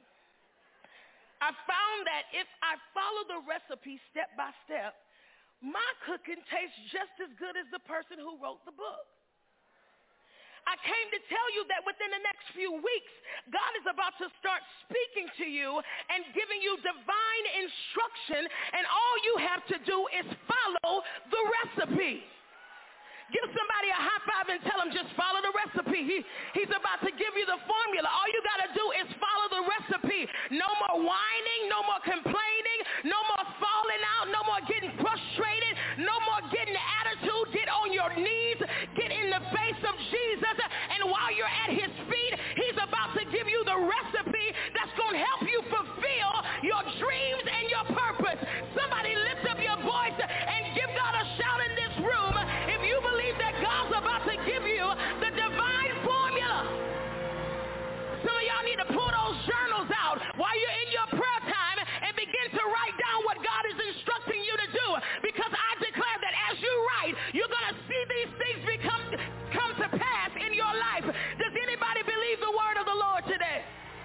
I found that if I follow the recipe step by step, my cooking tastes just as good as the person who wrote the book. I came to tell you that within the next few weeks, God is about to start speaking to you and giving you divine instruction, and all you have to do is follow the recipe. Give somebody a high five and tell them just follow the recipe. He's about to give you the formula. All you got to do is follow the recipe. No more whining, no more complaining, no more falling out, no more getting frustrated, no more getting attitude. Get on your knees, get in the face of Jesus, and while you're at his feet, he's about to give you the recipe that's going to help you fulfill your dreams and your purpose. Somebody lift up your voice and give God a shout in this room if you believe that God's about to give you the divine formula. Some of y'all need to pull those journals out while you're in your prayer time and begin to write down what God is instructing you to do, because I declare that as you write, you're going to see these things come to pass in your life. Does anybody believe the word of the Lord today?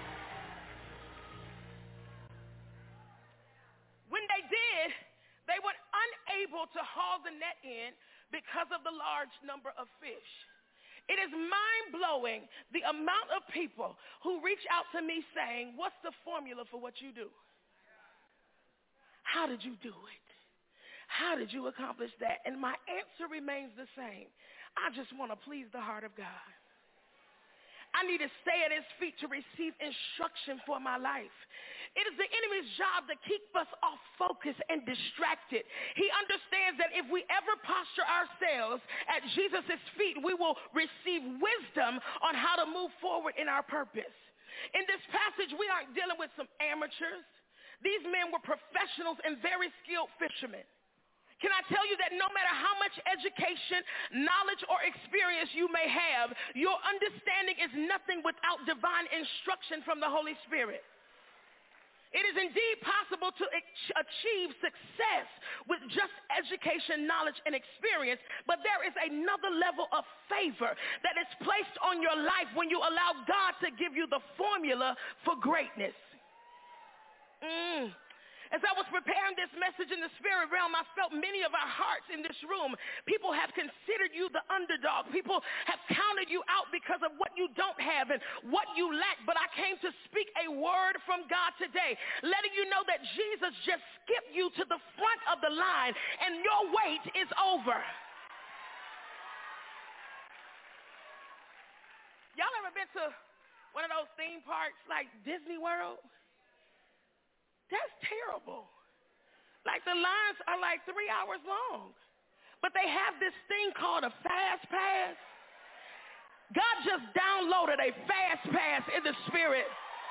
When they did, they were unable to haul the net in because of the large number of fish. It is mind-blowing the amount of people who reach out to me saying, what's the formula for what you do? How did you do it? How did you accomplish that? And my answer remains the same. I just want to please the heart of God. I need to stay at his feet to receive instruction for my life. It is the enemy's job to keep us off focus and distracted. He understands that if we ever posture ourselves at Jesus' feet, we will receive wisdom on how to move forward in our purpose. In this passage, we aren't dealing with some amateurs. These men were professionals and very skilled fishermen. Can I tell you that no matter how much education, knowledge, or experience you may have, your understanding is nothing without divine instruction from the Holy Spirit. It is indeed possible to achieve success with just education, knowledge, and experience, but there is another level of favor that is placed on your life when you allow God to give you the formula for greatness. As I was preparing this message in the spirit realm, I felt many of our hearts in this room. People have considered you the underdog. People have counted you out because of what you don't have and what you lack. But I came to speak a word from God today, letting you know that Jesus just skipped you to the front of the line and your wait is over. Y'all ever been to one of those theme parks like Disney World? That's terrible. Like the lines are like 3 hours long. But they have this thing called a fast pass. God just downloaded a fast pass in the spirit.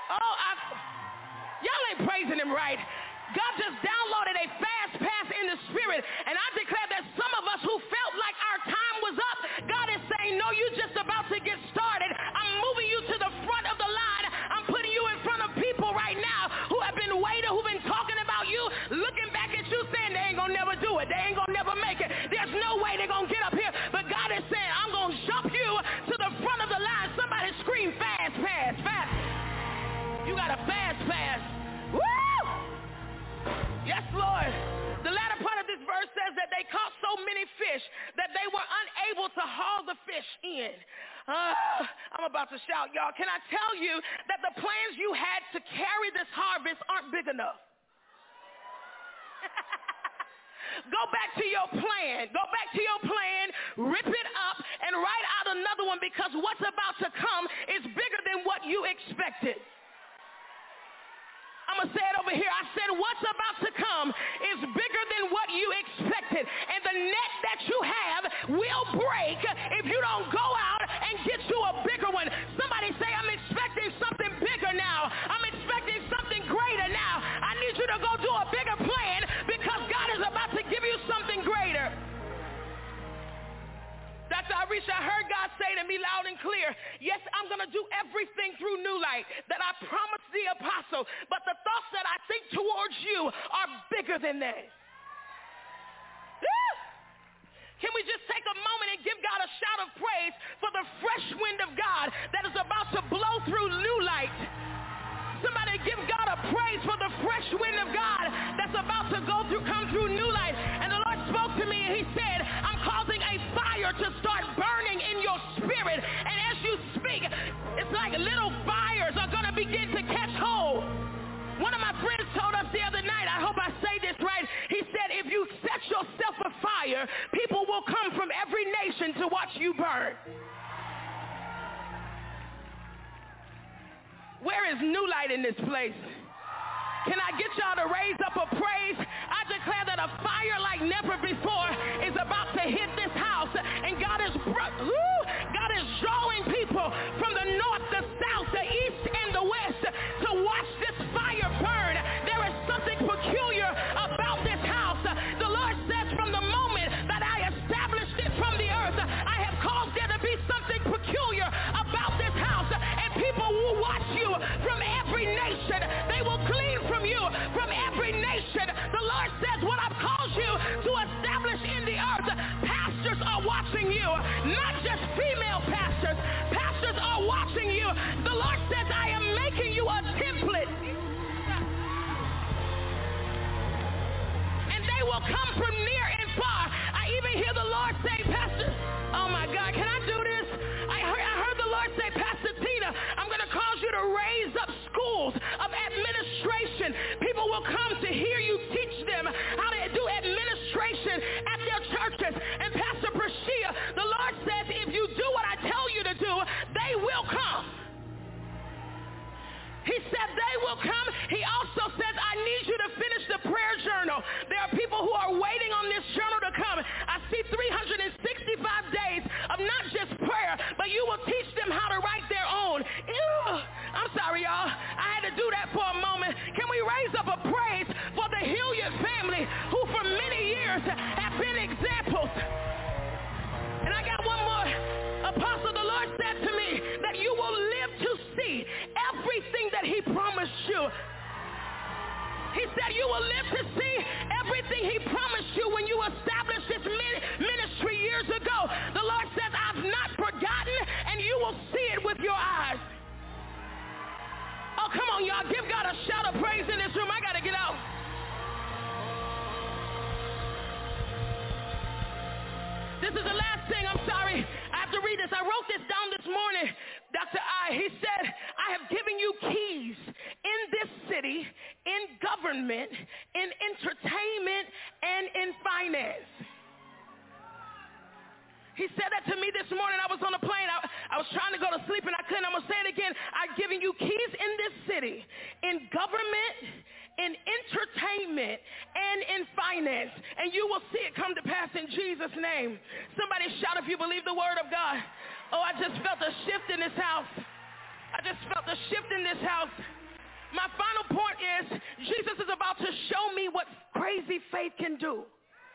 Y'all ain't praising him right. God just downloaded a fast pass in the spirit. And I declare that some of us who felt like our time was up, God is saying, no, you're just about to get started. I'm moving you to the front of the line. I'm putting you in front of people right now who have been waiting, who've been talking about you, looking back at you saying they ain't going to never do it. They ain't going to never make it. There's no way they're going to get up here. But God is saying, I'm going to jump you to the front of the line. Somebody scream fast pass, fast. You got a fast pass. Woo! Yes, Lord. The latter part of this verse says that they caught so many fish that they were unable to haul the fish in. I'm about to shout, y'all. Can I tell you that the plans you had to carry this harvest aren't big enough? Go back to your plan. Go back to your plan, rip it up, and write out another one, because what's about to come is bigger than what you expected. I'm going to say it over here. I said what's about to come is bigger than what you expected. And the net that you have will break if you don't go out and get you a bigger one. Somebody say, I'm expecting something bigger now. I'm expecting something greater now. I need you to go do a bigger plan, because God is about to give you something greater. Dr. Arisha, I heard God say to me loud and clear, yes, I'm going to do everything through New Light that I promised the apostle, but the thoughts that I think towards you are bigger than that. Can we just take a moment and give God a shout of praise for the fresh wind of God that is about to blow through New Light? Somebody give God a praise for the fresh wind of God that's about to come through New Light. And the Lord spoke to me and he said, I'm causing a fire to start burning in your spirit. And as It's like little fires are going to begin to catch hold. One of my friends told us the other night, I hope I say this right, he said, if you set yourself afire, people will come from every nation to watch you burn. Where is New Light in this place? Can I get y'all to raise up a praise? I declare that a fire like never before is about to hit this house. And God is drawing people from the north, the south, the east, and the west to watch this fire burn. There is something peculiar about this house. The Lord says from the moment that I established it from the earth, I have caused there to be something peculiar about this house. And people will watch you from every nation. They will glean from you from every nation. The Lord says what I've caused you to establish in the earth. Pastors are watching you, not just female pastors. Pastors are watching you. The Lord says I am making you a template. And they will come from near and far. I even hear the Lord say, Pastor, oh my God, can I do this? I heard the Lord say, Pastor Tina, I'm going to cause you to raise up schools of administration. People will come to hear you teach them how to do administration at their churches. And Pastor Prashia, the Lord says, if you do what I tell you to do, they will come. He said they will come. He also says, I need you to finish the prayer journal. There are people who are waiting on this journal to come. I see 365 days of not just prayer, but you will teach them how to write their own. Ew. I'm sorry, y'all. I had to do that for a moment. Can we raise up a praise for the Hilliard family who for many years have been examples? And I got one more. Apostle, the Lord said to me that you will live to see everything that he promised you. He said you will live to see everything he promised you when you established this ministry years ago. The Lord says, I've not forgotten, and you will see it with your eyes. Oh, come on, y'all. Give God a shout of praise in this room. I got to get out. This is the last thing. I'm sorry. I have to read this. I wrote this down this morning. Dr. I, he said, I have given you keys in this city, in government, in entertainment, and in finance. He said that to me this morning. I was on a plane. I was trying to go to sleep and I couldn't. I'm going to say it again. I've given you keys in this city, in government, in entertainment, and in finance. And you will see it come to pass in Jesus' name. Somebody shout if you believe the word of God. Oh, I just felt a shift in this house. I just felt a shift in this house. My final point is Jesus is about to show me what crazy faith can do.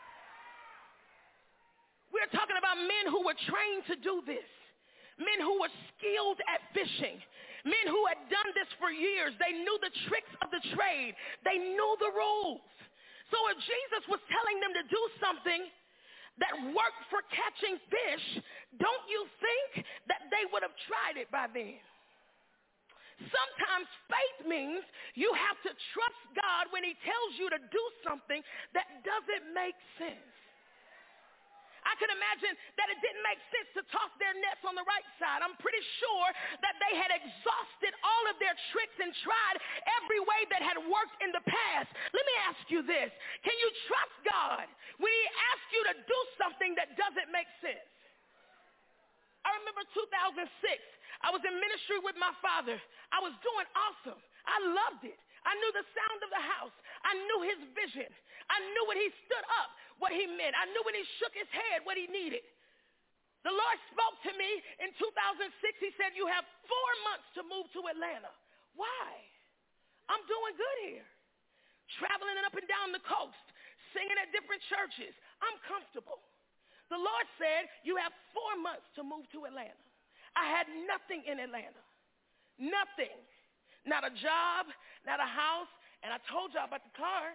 We're talking about men who were trained to do this. Men who were skilled at fishing. Men who had done this for years. They knew the tricks of the trade. They knew the rules. So if Jesus was telling them to do something that worked for catching fish, don't you think that they would have tried it by then? Sometimes faith means you have to trust God when he tells you to do something that doesn't make sense. I can imagine that it didn't make sense to toss their nets on the right side. I'm pretty sure that they had exhausted all of their tricks and tried every way that had worked in the past. Let me ask you this. Can you trust God when he asks you to do something that doesn't make sense? I remember 2006. I was in ministry with my father. I was doing awesome. I loved it. I knew the sound of the house. I knew his vision. I knew when he stood up what he meant. I knew when he shook his head what he needed. The Lord spoke to me in 2006. He said, you have 4 months to move to Atlanta. Why? I'm doing good here. Traveling up and down the coast, singing at different churches. I'm comfortable. The Lord said, you have 4 months to move to Atlanta. I had nothing in Atlanta. Nothing. Not a job, not a house, and I told y'all about the car.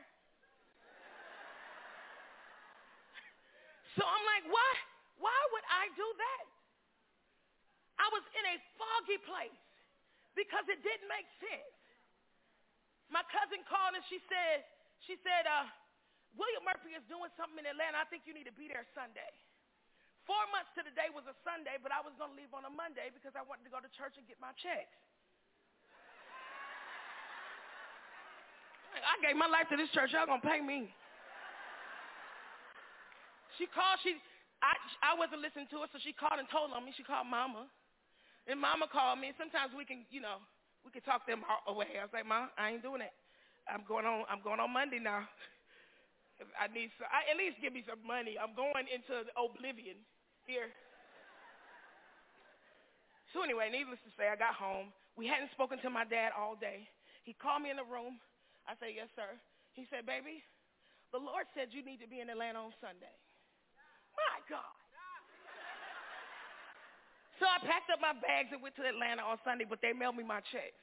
So I'm like, what? Why would I do that? I was in a foggy place because it didn't make sense. My cousin called and she said, William Murphy is doing something in Atlanta. I think you need to be there Sunday. 4 months to the day was a Sunday, but I was going to leave on a Monday because I wanted to go to church and get my checks. I gave my life to this church. Y'all going to pay me. She called. I wasn't listening to her, so she called and told on me. She called Mama. And Mama called me. Sometimes we can talk them away. I was like, Ma, I ain't doing it. I'm going on Monday now. I need at least give me some money. I'm going into oblivion here. So anyway, needless to say, I got home. We hadn't spoken to my dad all day. He called me in the room. I said, yes, sir. He said, baby, the Lord said you need to be in Atlanta on Sunday. My God. So I packed up my bags and went to Atlanta on Sunday, but they mailed me my checks.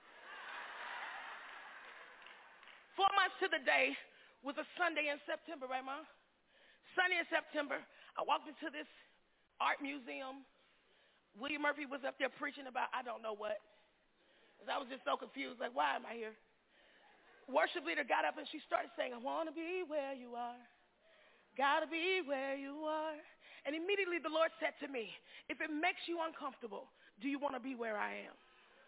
4 months to the day was a Sunday in September, right, Mom? Sunday in September, I walked into this art museum. William Murphy was up there preaching about I don't know what. I was just so confused, like, why am I here? Worship leader got up and she started saying, I want to be where you are. Got to be where you are. And immediately the Lord said to me, if it makes you uncomfortable, do you want to be where I am?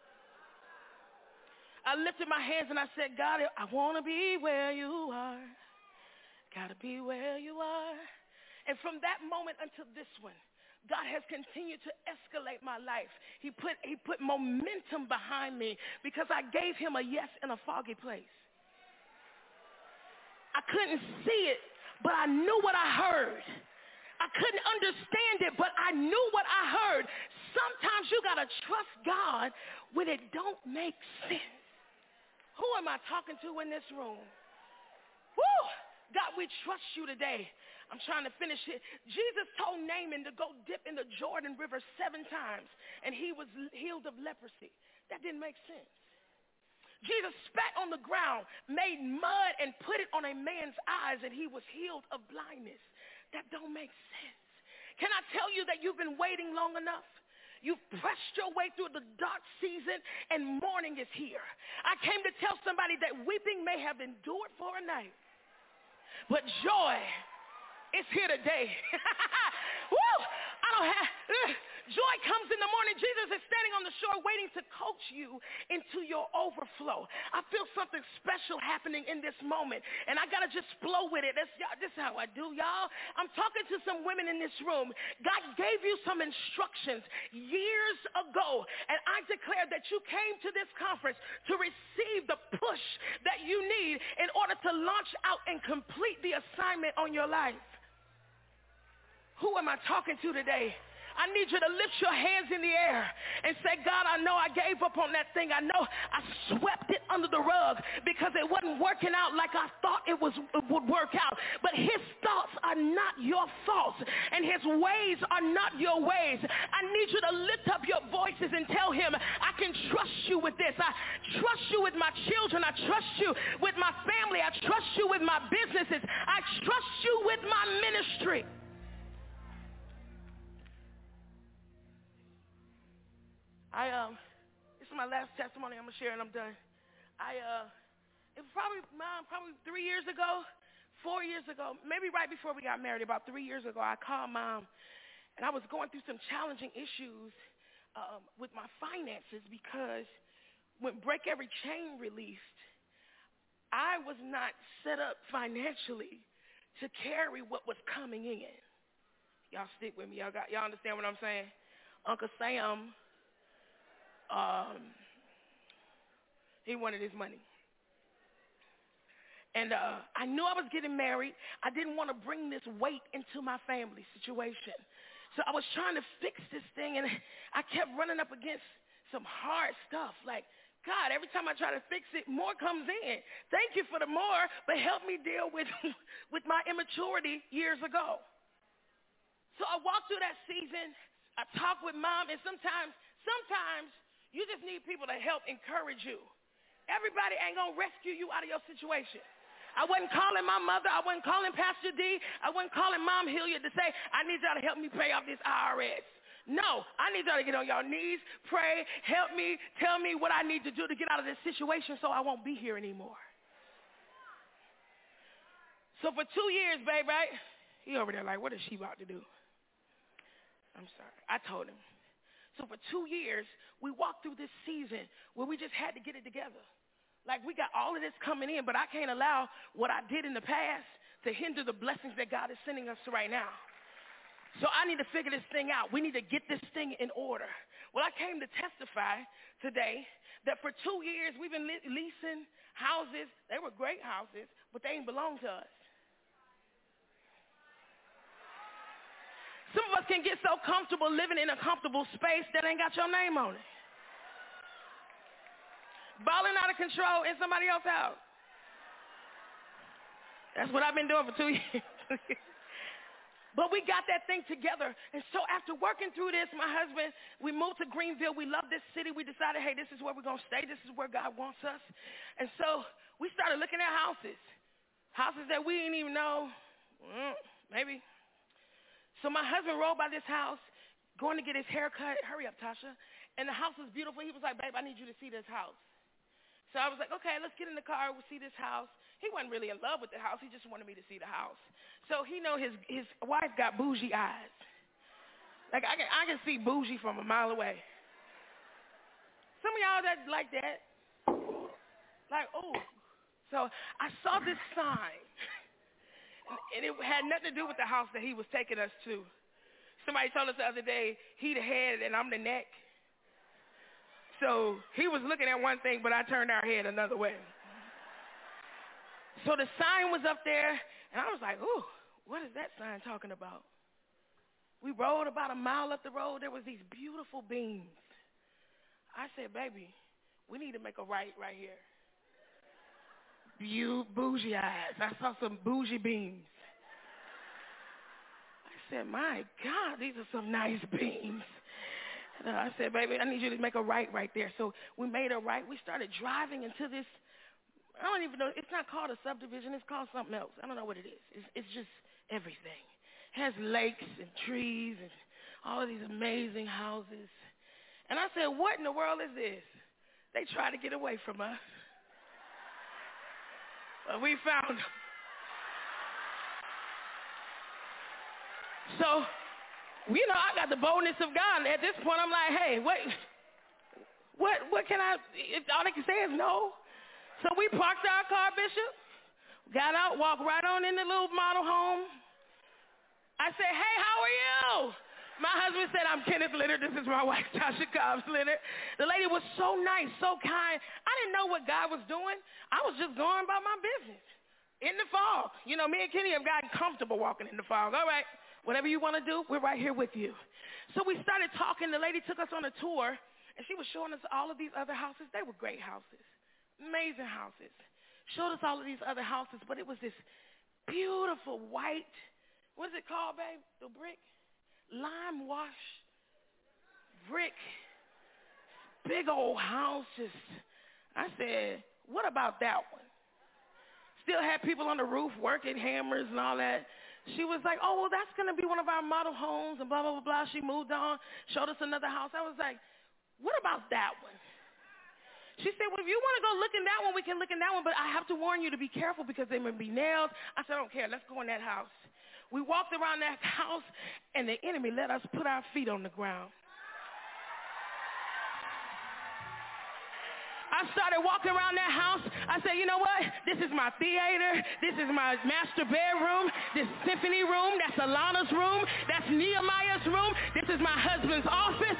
I lifted my hands and I said, God, I want to be where you are. Got to be where you are. And from that moment until this one, God has continued to escalate my life. He put momentum behind me because I gave him a yes in a foggy place. I couldn't see it, but I knew what I heard. I couldn't understand it, but I knew what I heard. Sometimes you got to trust God when it don't make sense. Who am I talking to in this room? Woo! God, we trust you today. I'm trying to finish it. Jesus told Naaman to go dip in the Jordan River 7 times, and he was healed of leprosy. That didn't make sense. Jesus spat on the ground, made mud, and put it on a man's eyes, and he was healed of blindness. That don't make sense. Can I tell you that you've been waiting long enough? You've pressed your way through the dark season, and morning is here. I came to tell somebody that weeping may have endured for a night, but joy is here today. Woo! Joy comes in the morning. Jesus is standing on the shore waiting to coach you into your overflow. I feel something special happening in this moment, and I got to just flow with it. This is how I do, y'all. I'm talking to some women in this room. God gave you some instructions years ago, and I declare that you came to this conference to receive the push that you need in order to launch out and complete the assignment on your life. Who am I talking to today? I need you to lift your hands in the air and say, God, I know I gave up on that thing. I know I swept it under the rug because it wasn't working out like I thought it would work out. But his thoughts are not your thoughts, and his ways are not your ways. I need you to lift up your voices and tell him, I can trust you with this. I trust you with my children. I trust you with my family. I trust you with my businesses. I trust you with my ministry. This is my last testimony I'm going to share, and I'm done. It was probably 3 years ago, 4 years ago, maybe right before we got married, about 3 years ago, I called Mom, and I was going through some challenging issues with my finances because when Break Every Chain released, I was not set up financially to carry what was coming in. Y'all stick with me. Y'all understand what I'm saying? Uncle Sam, he wanted his money. And I knew I was getting married. I didn't want to bring this weight into my family situation. So I was trying to fix this thing, and I kept running up against some hard stuff. Like, God, every time I try to fix it, more comes in. Thank you for the more, but help me deal with my immaturity years ago. So I walked through that season. I talked with Mom, and sometimes you just need people to help encourage you. Everybody ain't going to rescue you out of your situation. I wasn't calling my mother. I wasn't calling Pastor D. I wasn't calling Mom Hilliard to say, I need y'all to help me pay off this IRS. No, I need y'all to get on your knees, pray, help me, tell me what I need to do to get out of this situation so I won't be here anymore. So for 2 years, babe, right? He over there like, what is she about to do? I'm sorry. I told him. So for 2 years, we walked through this season where we just had to get it together. Like we got all of this coming in, but I can't allow what I did in the past to hinder the blessings that God is sending us to right now. So I need to figure this thing out. We need to get this thing in order. Well, I came to testify today that for 2 years we've been leasing houses. They were great houses, but they ain't belong to us. Some of us can get so comfortable living in a comfortable space that ain't got your name on it. Balling out of control in somebody else's house. That's what I've been doing for 2 years. But we got that thing together. And so after working through this, my husband, we moved to Greenville. We love this city. We decided, hey, this is where we're going to stay. This is where God wants us. And so we started looking at houses. Houses that we didn't even know, maybe. So my husband rode by this house, going to get his hair cut. Hurry up, Tasha. And the house was beautiful. He was like, babe, I need you to see this house. So I was like, okay, let's get in the car. We'll see this house. He wasn't really in love with the house. He just wanted me to see the house. So he know his wife got bougie eyes. Like I can see bougie from a mile away. Some of y'all that like that, like, oh. So I saw this sign, and it had nothing to do with the house that he was taking us to. Somebody told us the other day, he the head and I'm the neck. So he was looking at one thing, but I turned our head another way. So the sign was up there, and I was like, ooh, what is that sign talking about? We rode about a mile up the road. There was these beautiful beams. I said, baby, we need to make a right here. Bougie eyes. I saw some bougie beams. I said, my God, these are some nice beams. And I said, baby, I need you to make a right there. So we made a right. We started driving into this. I don't even know. It's not called a subdivision. It's called something else. I don't know what it is. It's just everything. It has lakes and trees and all of these amazing houses. And I said, what in the world is this? They try to get away from us. But we found them. So, you know, I got the boldness of God. At this point, I'm like, hey, what can I, all they can say is no. So we parked our car, Bishop, got out, walked right on in the little model home. I said, hey, how are you? My husband said, I'm Kenneth Leonard. This is my wife, Tasha Cobbs Leonard. The lady was so nice, so kind. I didn't know what God was doing. I was just going about my business in the fog. You know, me and Kenny have gotten comfortable walking in the fog. All right, whatever you want to do, we're right here with you. So we started talking. The lady took us on a tour, and she was showing us all of these other houses. They were great houses. Amazing houses. Showed us all of these other houses, but it was this beautiful white, what is it called, babe? The brick? Lime wash brick. Big old house. I said, what about that one? Still had people on the roof working hammers and all that. She was like, oh, well, that's going to be one of our model homes and blah, blah, blah, blah. She moved on, showed us another house. I was like, what about that one? She said, well, if you want to go look in that one, we can look in that one, but I have to warn you to be careful because they may be nailed. I said, I don't care. Let's go in that house. We walked around that house, and the enemy let us put our feet on the ground. I started walking around that house. I said, you know what? This is my theater. This is my master bedroom. This symphony room. That's Alana's room. That's Nehemiah's room. This is my husband's office.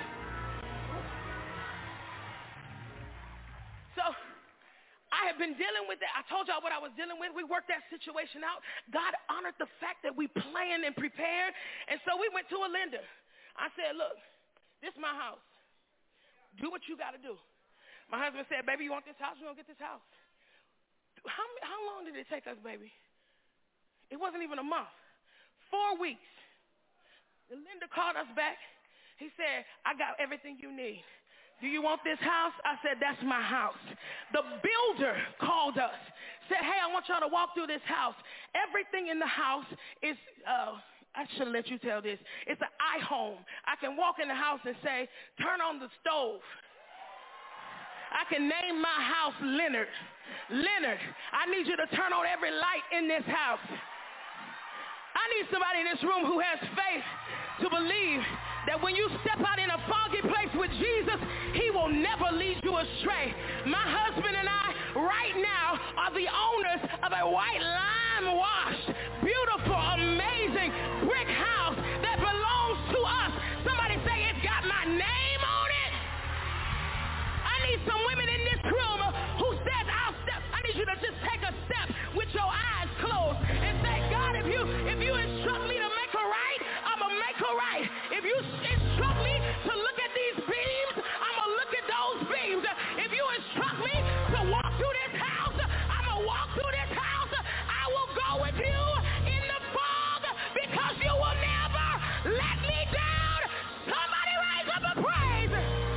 So I have been dealing with it. I told y'all what I was dealing with. We worked that situation out. God honored the fact that we planned and prepared. And so we went to a lender. I said, look, this is my house. Do what you got to do. My husband said, baby, you want this house? We're going to get this house. How long did it take us, baby? It wasn't even a month. 4 weeks. The lender called us back. He said, I got everything you need. Do you want this house? I said, that's my house. The builder called us, said, hey, I want y'all to walk through this house. Everything in the house is, I should have let you tell this. It's an iHome. I can walk in the house and say, turn on the stove. I can name my house Leonard. Leonard, I need you to turn on every light in this house. I need somebody in this room who has faith to believe that when you step out in a foggy place with Jesus, he will never lead you astray. My husband and I right now are the owners of a white lime-washed, beautiful, amazing brick house that belongs to us. Somebody say it's got my name on it. I need some women in this room who says, I'll step. I need you to just take a step with your eyes closed and say, God, if you instruct me to make her right, I'm going to make her right. If you instruct me to look at these beams, I'm going to look at those beams. If you instruct me to walk through this house, I'm going to walk through this house. I will go with you in the fog because you will never let me down. Somebody raise up a praise.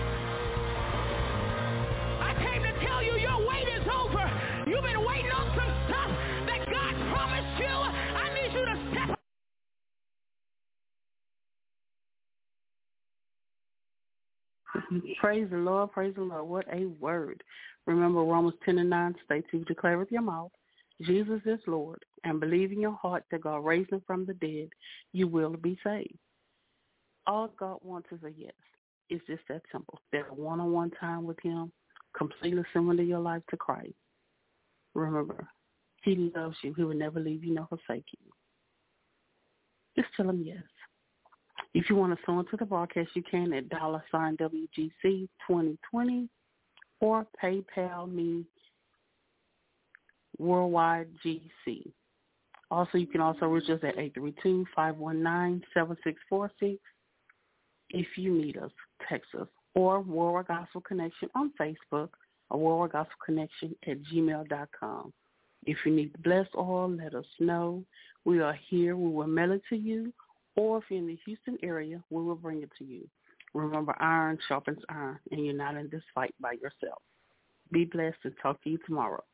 I came to tell you your wait is over. You've been waiting on some stuff that God promised you. I need you to step up. Praise the Lord, praise the Lord. What a word. Remember Romans 10:9 states, if you declare with your mouth, Jesus is Lord, and believe in your heart that God raised him from the dead, you will be saved. All God wants is a yes. It's just that simple. That one-on-one time with him, completely surrender your life to Christ. Remember, he loves you. He will never leave you nor forsake you. Just tell him yes. If you want to sow into the broadcast, you can at $WGC 2020 or PayPal me Worldwide GC. Also, you can also reach us at 832-519-7646. If you need us, text us, or Worldwide Gospel Connection on Facebook or Worldwide Gospel Connection at gmail.com. If you need the blessed oil, let us know. We are here. We will mail it to you. Or if you're in the Houston area, we will bring it to you. Remember, iron sharpens iron, and you're not in this fight by yourself. Be blessed and talk to you tomorrow.